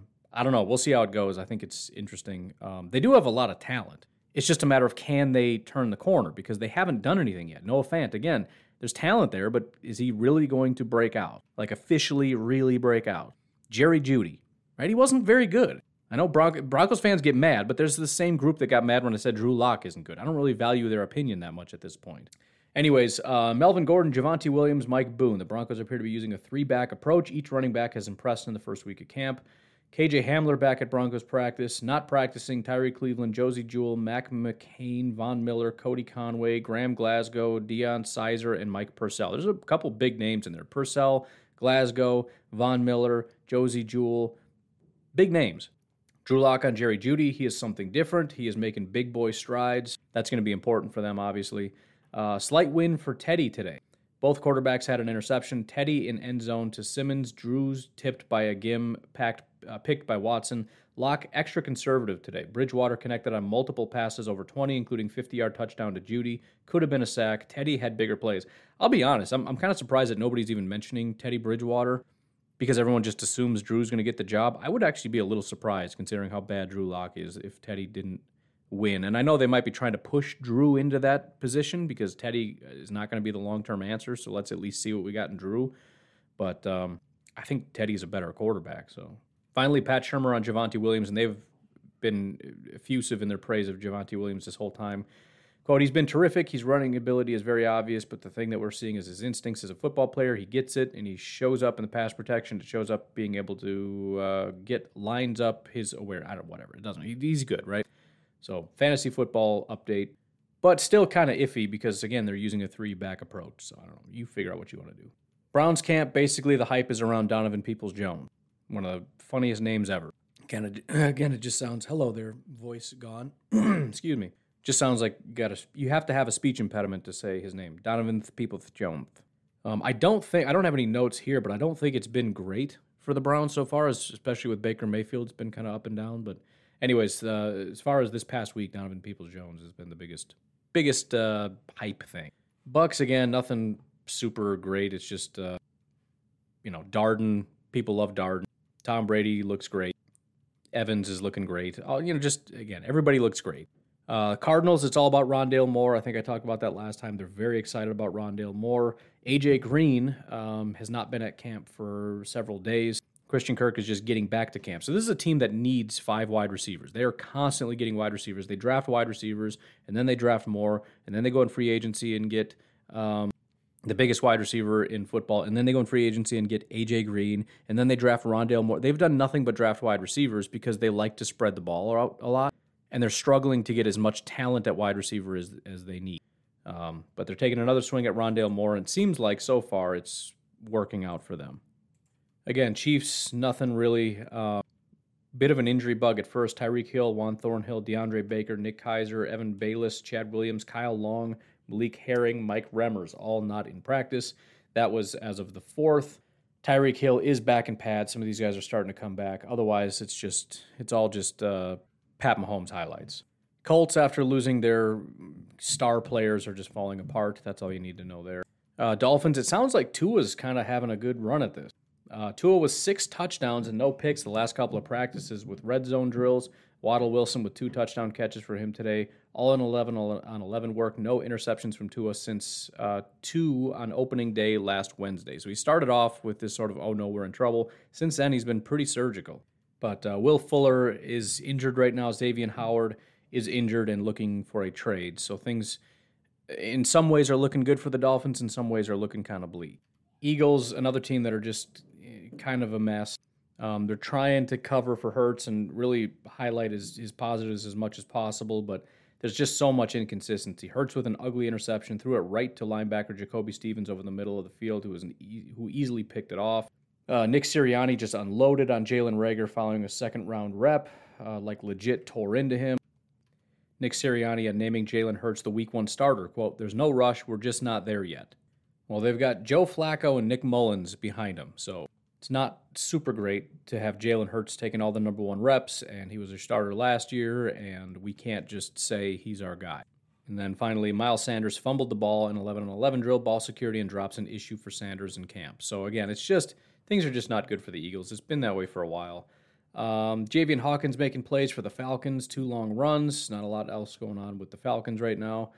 I don't know. We'll see how it goes. I think it's interesting. They do have a lot of talent. It's just a matter of can they turn the corner because they haven't done anything yet. Noah Fant, again, there's talent there, but is he really going to break out? Like officially really break out? Jerry Jeudy, right? He wasn't very good. I know Broncos fans get mad, but there's the same group that got mad when I said Drew Lock isn't good. I don't really value their opinion that much at this point. Anyways, Melvin Gordon, Javonte Williams, Mike Boone. The Broncos appear to be using a 3-back approach. Each running back has impressed in the first week of camp. KJ Hamler back at Broncos practice. Not practicing, Tyree Cleveland, Josie Jewell, Mac McCain, Von Miller, Cody Conway, Graham Glasgow, Deion Sizer, and Mike Purcell. There's a couple big names in there. Purcell, Glasgow, Von Miller, Josie Jewell. Big names. Drew Lock on Jerry Jeudy. He is something different. He is making big boy strides. That's going to be important for them, obviously. Slight win for Teddy today. Both quarterbacks had an interception. Teddy in end zone to Simmons. Drews tipped by a Gim, picked by Watson. Lock extra conservative today. Bridgewater connected on multiple passes over 20, including 50-yard touchdown to Jeudy. Could have been a sack. Teddy had bigger plays. I'll be honest. I'm kind of surprised that nobody's even mentioning Teddy Bridgewater, because everyone just assumes Drew's going to get the job. I would actually be a little surprised considering how bad Drew Lock is if Teddy didn't win. And I know they might be trying to push Drew into that position because Teddy is not going to be the long-term answer, so let's at least see what we got in Drew. But I think Teddy's a better quarterback. So finally, Pat Shurmur on Javonte Williams, and they've been effusive in their praise of Javonte Williams this whole time. Quote, he's been terrific. His running ability is very obvious, but the thing that we're seeing is his instincts as a football player. He gets it, and he shows up in the pass protection. It shows up being able to lines up his whatever. It doesn't. He's good, right? So fantasy football update, but still kind of iffy because, again, they're using a 3-back approach. So I don't know. You figure out what you want to do. Browns camp, basically the hype is around Donovan Peoples-Jones, one of the funniest names ever. Again, it just sounds, hello there, voice gone. Excuse me. Just sounds like you have to have a speech impediment to say his name, Donovan Peoples-Jones. I don't have any notes here, but I don't think it's been great for the Browns so far, especially with Baker Mayfield. It's been kind of up and down. But anyways, as far as this past week, Donovan Peoples-Jones has been the biggest hype thing. Bucks, again, nothing super great. It's just, Darden. People love Darden. Tom Brady looks great. Evans is looking great. Everybody looks great. Cardinals, it's all about Rondale Moore. I think I talked about that last time. They're very excited about Rondale Moore. A.J. Green has not been at camp for several days. Christian Kirk is just getting back to camp. So this is a team that needs 5 wide receivers. They are constantly getting wide receivers. They draft wide receivers, and then they draft more, and then they go in free agency and get the biggest wide receiver in football, and then they go in free agency and get A.J. Green, and then they draft Rondale Moore. They've done nothing but draft wide receivers because they like to spread the ball out a lot, and they're struggling to get as much talent at wide receiver as they need. But they're taking another swing at Rondale Moore, and it seems like so far it's working out for them. Again, Chiefs, nothing really. Bit of an injury bug at first. Tyreek Hill, Juan Thornhill, DeAndre Baker, Nick Keiser, Evan Bayless, Chad Williams, Kyle Long, Malik Herring, Mike Remmers, all not in practice. That was as of the 4th. Tyreek Hill is back in pads. Some of these guys are starting to come back. Otherwise, it's all just Pat Mahomes highlights. Colts, after losing their star players, are just falling apart. That's all you need to know there. Dolphins, it sounds like Tua's kind of having a good run at this. Tua was 6 touchdowns and no picks the last couple of practices with red zone drills. Waddle Wilson with 2 touchdown catches for him today. All in 11 on 11 work. No interceptions from Tua since 2 on opening day last Wednesday. So he started off with this sort of, oh no, we're in trouble. Since then, he's been pretty surgical. But Will Fuller is injured right now. Xavier Howard is injured and looking for a trade. So things in some ways are looking good for the Dolphins, in some ways are looking kind of bleak. Eagles, another team that are just kind of a mess. They're trying to cover for Hurts and really highlight his positives as much as possible, but there's just so much inconsistency. Hurts with an ugly interception, threw it right to linebacker Jacoby Stevens over the middle of the field, who easily picked it off. Nick Sirianni just unloaded on Jalen Reagor following a second-round rep, legit tore into him. Nick Sirianni naming Jalen Hurts the Week 1 starter. Quote, "There's no rush, we're just not there yet." Well, they've got Joe Flacco and Nick Mullins behind him, so it's not super great to have Jalen Hurts taking all the number 1 reps, and he was their starter last year, and we can't just say he's our guy. And then finally, Miles Sanders fumbled the ball in 11-on-11 drill, ball security, and drops an issue for Sanders in camp. So again, things are just not good for the Eagles. It's been that way for a while. Javian Hawkins making plays for the Falcons, 2 long runs. Not a lot else going on with the Falcons right now.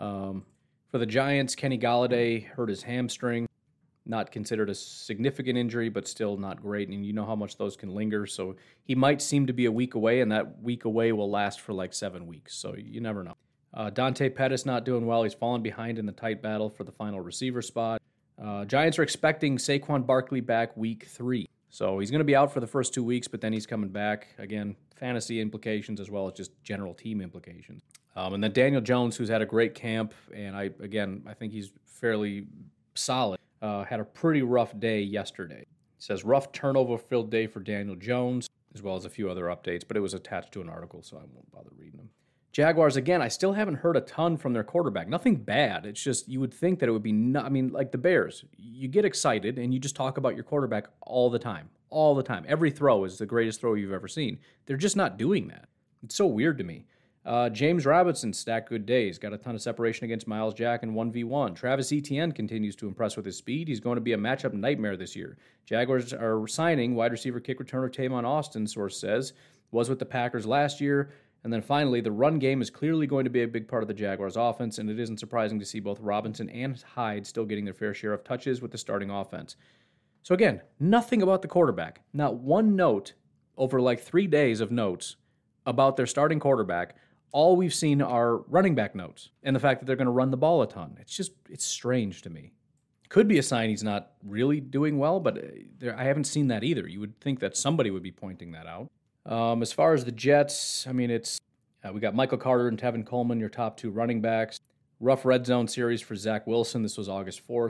For the Giants, Kenny Golladay hurt his hamstring. Not considered a significant injury, but still not great. And you know how much those can linger. So he might seem to be a week away, and that week away will last for like 7 weeks. So you never know. Dante Pettis not doing well. He's fallen behind in the tight battle for the final receiver spot. Giants are expecting Saquon Barkley back week 3. So he's going to be out for the first 2 weeks, but then he's coming back. Again, fantasy implications as well as just general team implications. And then Daniel Jones, who's had a great camp, and I think he's fairly solid, had a pretty rough day yesterday. It says rough turnover-filled day for Daniel Jones, as well as a few other updates, but it was attached to an article, so I won't bother reading them. Jaguars, again, I still haven't heard a ton from their quarterback. Nothing bad. It's just you would think that it would be like the Bears. You get excited and you just talk about your quarterback all the time. All the time. Every throw is the greatest throw you've ever seen. They're just not doing that. It's so weird to me. James Robinson stacked good days. Got a ton of separation against Myles Jack in 1v1. Travis Etienne continues to impress with his speed. He's going to be a matchup nightmare this year. Jaguars are signing wide receiver kick returner Tavon Austin, source says. Was with the Packers last year. And then finally, the run game is clearly going to be a big part of the Jaguars' offense, and it isn't surprising to see both Robinson and Hyde still getting their fair share of touches with the starting offense. So again, nothing about the quarterback. Not one note over like 3 days of notes about their starting quarterback. All we've seen are running back notes and the fact that they're going to run the ball a ton. It's strange to me. Could be a sign he's not really doing well, but I haven't seen that either. You would think that somebody would be pointing that out. As far as the Jets, we got Michael Carter and Tevin Coleman, your top 2 running backs. Rough red zone series for Zach Wilson. This was August 4th.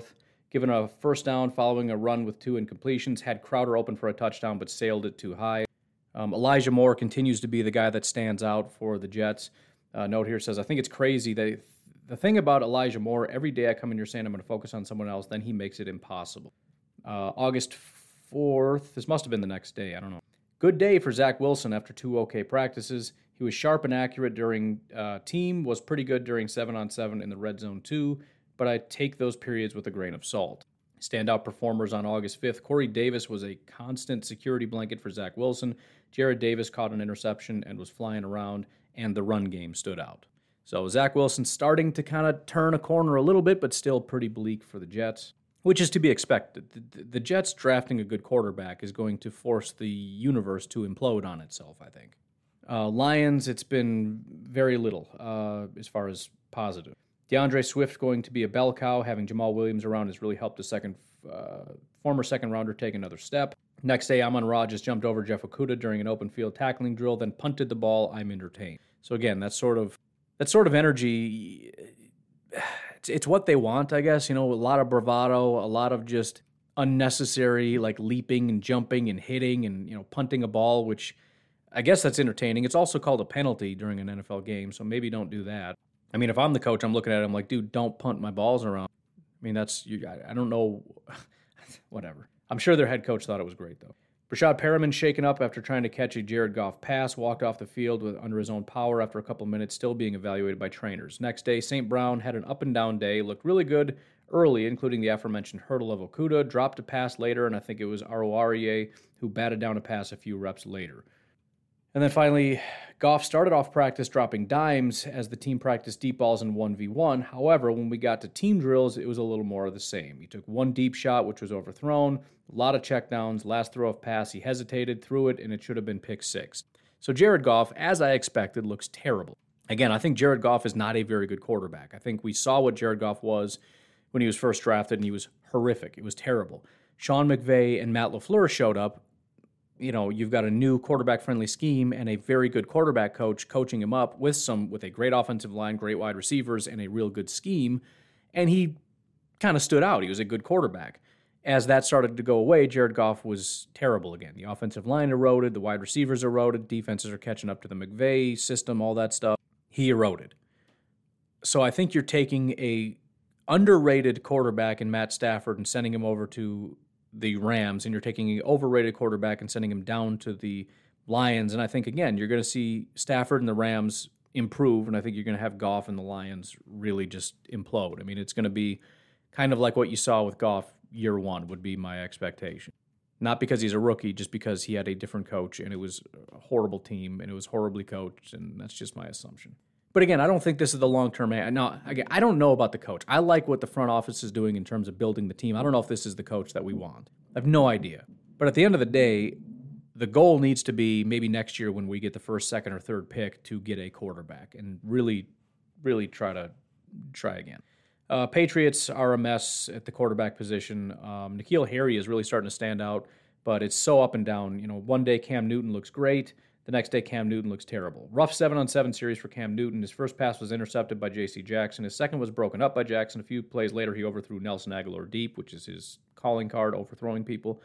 given a first down following a run with 2 incompletions, had Crowder open for a touchdown but sailed it too high. Elijah Moore continues to be the guy that stands out for the Jets. Note here says, I think it's crazy that the thing about Elijah Moore, every day I come in here saying I'm going to focus on someone else, then he makes it impossible. August 4th, this must have been the next day, I don't know. Good day for Zach Wilson after 2 okay practices. He was sharp and accurate during team, was pretty good during 7-on-7 in the red zone too, but I take those periods with a grain of salt. Standout performers on August 5th, Corey Davis was a constant security blanket for Zach Wilson. Jared Davis caught an interception and was flying around, and the run game stood out. So Zach Wilson starting to kind of turn a corner a little bit, but still pretty bleak for the Jets, which is to be expected. The Jets drafting a good quarterback is going to force the universe to implode on itself, I think. Lions, it's been very little as far as positive. DeAndre Swift going to be a bell cow. Having Jamal Williams around has really helped the former second-rounder take another step. Next day, Amon-Ra just jumped over Jeff Okudah during an open field tackling drill, then punted the ball. I'm entertained. So again, that sort of energy, it's what they want, I guess. You know, a lot of bravado, a lot of just unnecessary, like leaping and jumping and hitting and, you know, punting a ball, which I guess that's entertaining. It's also called a penalty during an NFL game, so maybe don't do that. I mean, if I'm the coach, I'm looking at it, I'm like, dude, don't punt my balls around. I mean, I don't know, whatever. I'm sure their head coach thought it was great, though. Rashad Perriman shaken up after trying to catch a Jared Goff pass, walked off the field under his own power after a couple minutes, still being evaluated by trainers. Next day, St. Brown had an up-and-down day, looked really good early, including the aforementioned hurdle of Okudah, dropped a pass later, and I think it was Arouarieh who batted down a pass a few reps later. And then finally, Goff started off practice dropping dimes as the team practiced deep balls in 1v1. However, when we got to team drills, it was a little more of the same. He took one deep shot, which was overthrown, a lot of checkdowns, last throw of pass, he hesitated, threw it, and it should have been pick 6. So Jared Goff, as I expected, looks terrible. Again, I think Jared Goff is not a very good quarterback. I think we saw what Jared Goff was when he was first drafted, and he was horrific. It was terrible. Sean McVay and Matt LaFleur showed up. You know, you've got a new quarterback-friendly scheme and a very good quarterback coach coaching him up with a great offensive line, great wide receivers, and a real good scheme, and he kind of stood out. He was a good quarterback. As that started to go away, Jared Goff was terrible again. The offensive line eroded, the wide receivers eroded, defenses are catching up to the McVay system, all that stuff. He eroded. So I think you're taking a underrated quarterback in Matt Stafford and sending him over to the Rams, and you're taking an overrated quarterback and sending him down to the Lions. And I think, again, you're going to see Stafford and the Rams improve, and I think you're going to have Goff and the Lions really just implode. I mean, it's going to be kind of like what you saw with Goff year one would be my expectation. Not because he's a rookie, just because he had a different coach, and it was a horrible team, and it was horribly coached, and that's just my assumption. But again, I don't think this is the long-term. No, again, I don't know about the coach. I like what the front office is doing in terms of building the team. I don't know if this is the coach that we want. I have no idea. But at the end of the day, the goal needs to be maybe next year when we get the first, second, or third pick to get a quarterback and really, really try again. Patriots are a mess at the quarterback position. N'Keal Harry is really starting to stand out, but it's so up and down. You know, one day Cam Newton looks great. The next day, Cam Newton looks terrible. Rough 7-on-7 series for Cam Newton. His first pass was intercepted by J.C. Jackson. His second was broken up by Jackson. A few plays later, he overthrew Nelson Aguilar deep, which is his calling card, overthrowing people.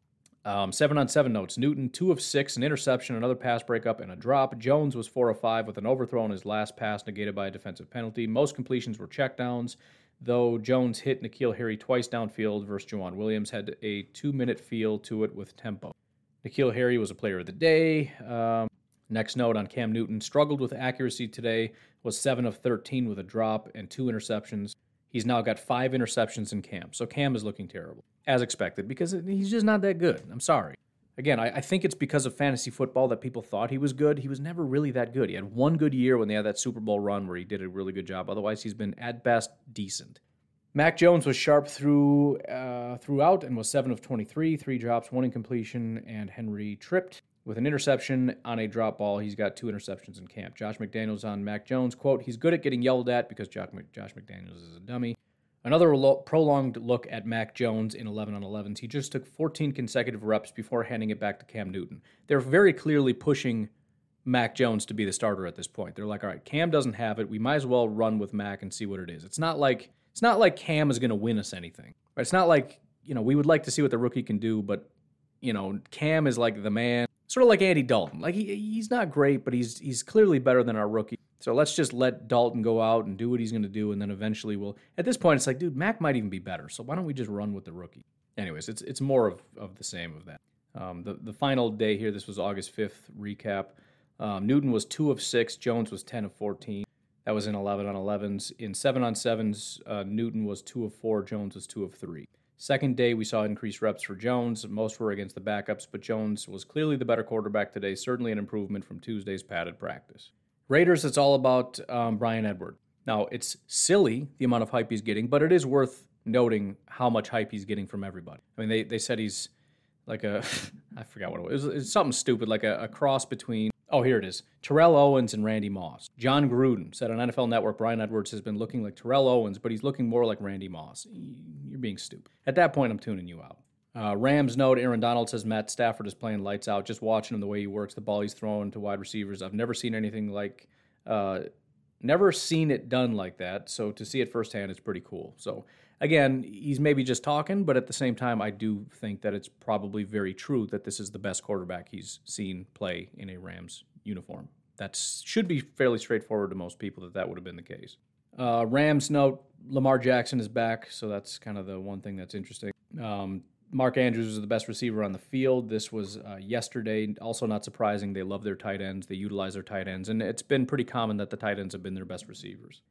7-on-7 notes. Newton, 2 of 6, an interception, another pass breakup, and a drop. Jones was 4 of 5 with an overthrow on his last pass negated by a defensive penalty. Most completions were checkdowns, though Jones hit N'Keal Harry twice downfield versus Juwan Williams, had a 2-minute feel to it with tempo. N'Keal Harry was a player of the day. Next note on Cam Newton, struggled with accuracy today, was 7 of 13 with a drop and 2 interceptions. He's now got 5 interceptions in camp. So Cam is looking terrible, as expected, because he's just not that good. I'm sorry. Again, I think it's because of fantasy football that people thought he was good. He was never really that good. He had one good year when they had that Super Bowl run where he did a really good job. Otherwise, he's been, at best, decent. Mac Jones was sharp throughout and was 7 of 23, 3 drops, 1 incompletion, and Henry tripped with an interception on a drop ball. He's got 2 interceptions in camp. Josh McDaniels on Mac Jones, quote, he's good at getting yelled at because Josh McDaniels is a dummy. Another prolonged look at Mac Jones in 11-on-11s. He just took 14 consecutive reps before handing it back to Cam Newton. They're very clearly pushing Mac Jones to be the starter at this point. They're like, all right, Cam doesn't have it. We might as well run with Mac and see what it is. It's not like It's not like Cam is going to win us anything. Right? It's not like, we would like to see what the rookie can do, but, Cam is like the man, sort of like Andy Dalton. Like, he's not great, but he's clearly better than our rookie. So let's just let Dalton go out and do what he's going to do, and then eventually at this point, it's like, dude, Mac might even be better, so why don't we just run with the rookie? Anyways, it's more of the same of that. The final day here, this was August 5th recap. Newton was 2 of 6. Jones was 10 of 14. That was in 11 on 11s. In 7 on 7s, Newton was 2 of 4. Jones was 2 of 3. Second day, we saw increased reps for Jones. Most were against the backups, but Jones was clearly the better quarterback today, certainly an improvement from Tuesday's padded practice. Raiders, it's all about Bryan Edwards. Now, it's silly, the amount of hype he's getting, but it is worth noting how much hype he's getting from everybody. I mean, they said he's like I forgot what it was. It's something stupid, like a cross between, here it is, Terrell Owens and Randy Moss. John Gruden said on NFL Network, Bryan Edwards has been looking like Terrell Owens, but he's looking more like Randy Moss. You're being stupid. At that point, I'm tuning you out. Rams note, Aaron Donald says Matt Stafford is playing lights out. Just watching him, the way he works, the ball he's throwing to wide receivers. I've never seen anything like, never seen it done like that. So to see it firsthand, it's pretty cool. So again, he's maybe just talking, but at the same time, I do think that it's probably very true that this is the best quarterback he's seen play in a Rams uniform. That should be fairly straightforward to most people that would have been the case. Rams note, Lamar Jackson is back, so that's kind of the one thing that's interesting. Mark Andrews was the best receiver on the field. This was yesterday. Also not surprising. They love their tight ends. They utilize their tight ends, and it's been pretty common that the tight ends have been their best receivers.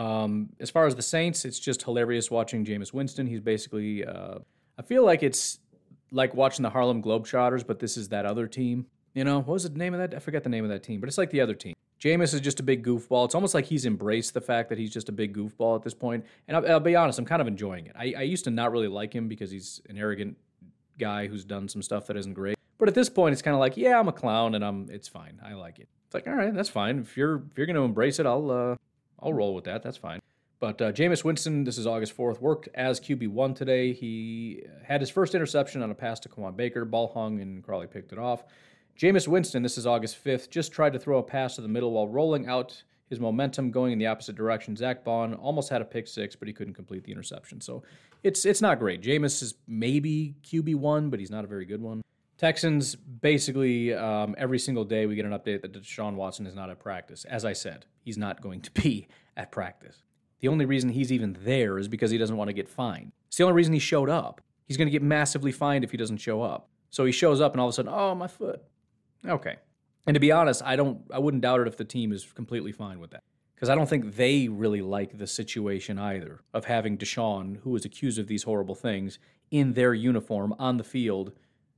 As far as the Saints, it's just hilarious watching Jameis Winston. He's basically, I feel like it's like watching the Harlem Globetrotters, but this is that other team. What was the name of that? I forget the name of that team, but it's like the other team. Jameis is just a big goofball. It's almost like he's embraced the fact that he's just a big goofball at this point. And I'll be honest, I'm kind of enjoying it. I used to not really like him because he's an arrogant guy who's done some stuff that isn't great. But at this point, it's kind of like, yeah, I'm a clown, and it's fine. I like it. It's like, all right, that's fine. If you're going to embrace it, I'll roll with that. That's fine. But Jameis Winston, this is August 4th, worked as QB1 today. He had his first interception on a pass to Kawaan Baker. Ball hung, and Crawley picked it off. Jameis Winston, this is August 5th, just tried to throw a pass to the middle while rolling out his momentum going in the opposite direction. Zach Bond almost had a pick six, but he couldn't complete the interception. So it's not great. Jameis is maybe QB1, but he's not a very good one. Texans, basically every single day we get an update that Deshaun Watson is not at practice. As I said, he's not going to be at practice. The only reason he's even there is because he doesn't want to get fined. It's the only reason he showed up. He's going to get massively fined if he doesn't show up. So he shows up and all of a sudden, oh, my foot. Okay. And to be honest, I wouldn't doubt it if the team is completely fine with that. Because I don't think they really like the situation either of having Deshaun, who is accused of these horrible things, in their uniform on the field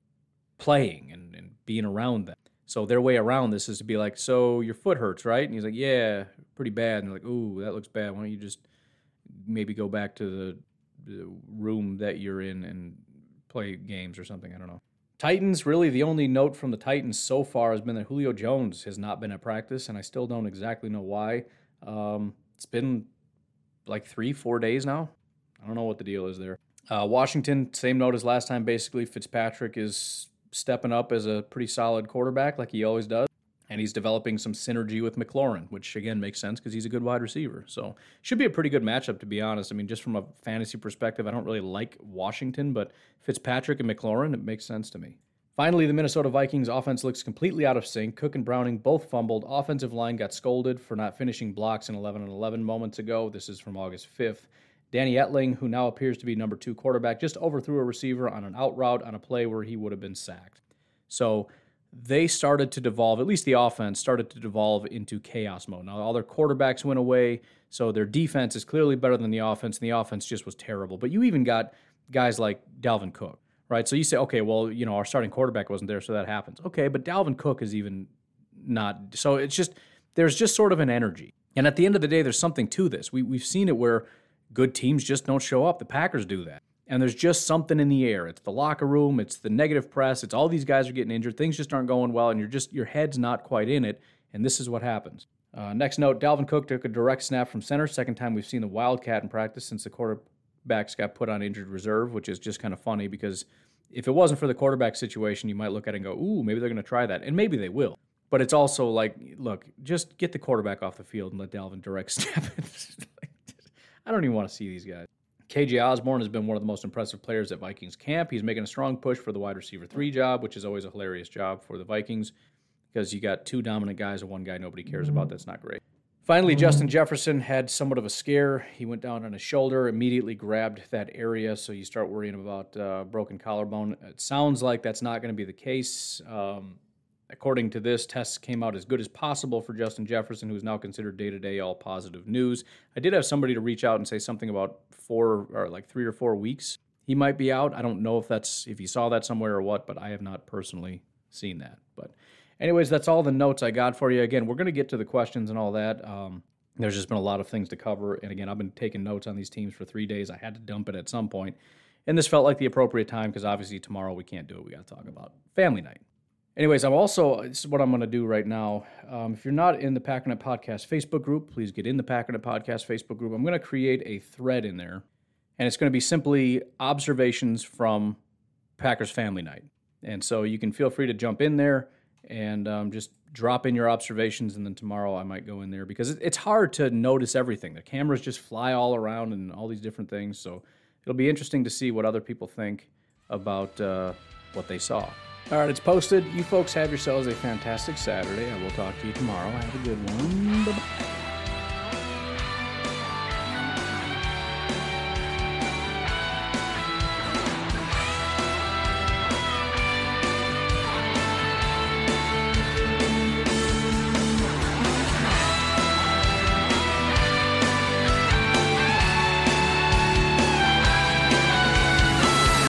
playing and being around them. So their way around this is to be like, so your foot hurts, right? And he's like, yeah, pretty bad. And they're like, ooh, that looks bad. Why don't you just maybe go back to the room that you're in and play games or something? I don't know. Titans, really the only note from the Titans so far has been that Julio Jones has not been at practice, and I still don't exactly know why. It's been like 3-4 days now. I don't know what the deal is there. Washington, same note as last time, basically. Fitzpatrick is stepping up as a pretty solid quarterback like he always does, and he's developing some synergy with McLaurin, which, again, makes sense because he's a good wide receiver. So should be a pretty good matchup, to be honest. I mean, just from a fantasy perspective, I don't really like Washington, but Fitzpatrick and McLaurin, it makes sense to me. Finally, the Minnesota Vikings offense looks completely out of sync. Cook and Browning both fumbled. Offensive line got scolded for not finishing blocks in 11-on-11 moments ago. This is from August 5th. Danny Etling, who now appears to be number 2 quarterback, just overthrew a receiver on an out route on a play where he would have been sacked. So they started to devolve, at least the offense started to devolve into chaos mode. Now, all their quarterbacks went away, so their defense is clearly better than the offense, and the offense just was terrible. But you even got guys like Dalvin Cook, right? So you say, okay, well, our starting quarterback wasn't there, so that happens. Okay, but Dalvin Cook is even not. So it's just, there's just sort of an energy. And at the end of the day, there's something to this. We've seen it where good teams just don't show up. The Packers do that. And there's just something in the air. It's the locker room. It's the negative press. It's all these guys are getting injured. Things just aren't going well, and your head's not quite in it, and this is what happens. Next note, Dalvin Cook took a direct snap from center. Second time we've seen the Wildcat in practice since the quarterbacks got put on injured reserve, which is just kind of funny because if it wasn't for the quarterback situation, you might look at it and go, ooh, maybe they're going to try that. And maybe they will. But it's also like, look, just get the quarterback off the field and let Dalvin direct snap it. I don't even want to see these guys. KJ Osborne has been one of the most impressive players at Vikings camp. He's making a strong push for the wide receiver 3 job, which is always a hilarious job for the Vikings because you got 2 dominant guys and 1 guy nobody cares about. That's not great. Finally, Justin Jefferson had somewhat of a scare. He went down on his shoulder, immediately grabbed that area, so you start worrying about broken collarbone. It sounds like that's not going to be the case. According to this, tests came out as good as possible for Justin Jefferson, who is now considered day-to-day all positive news. I did have somebody to reach out and say something about 3 or 4 weeks he might be out. I don't know if you saw that somewhere or what, but I have not personally seen that. But anyways, that's all the notes I got for you. Again, we're going to get to the questions and all that. There's just been a lot of things to cover. And again, I've been taking notes on these teams for 3 days. I had to dump it at some point. And this felt like the appropriate time because obviously tomorrow we can't do it. We got to talk about family night. Anyways, this is what I'm going to do right now. If you're not in the Packernet Podcast Facebook group, please get in the Packernet Podcast Facebook group. I'm going to create a thread in there, and it's going to be simply observations from Packers family night. And so you can feel free to jump in there and just drop in your observations, and then tomorrow I might go in there because it's hard to notice everything. The cameras just fly all around and all these different things, so it'll be interesting to see what other people think about what they saw. All right, it's posted. You folks have yourselves a fantastic Saturday. I will talk to you tomorrow. Have a good one. Bye-bye.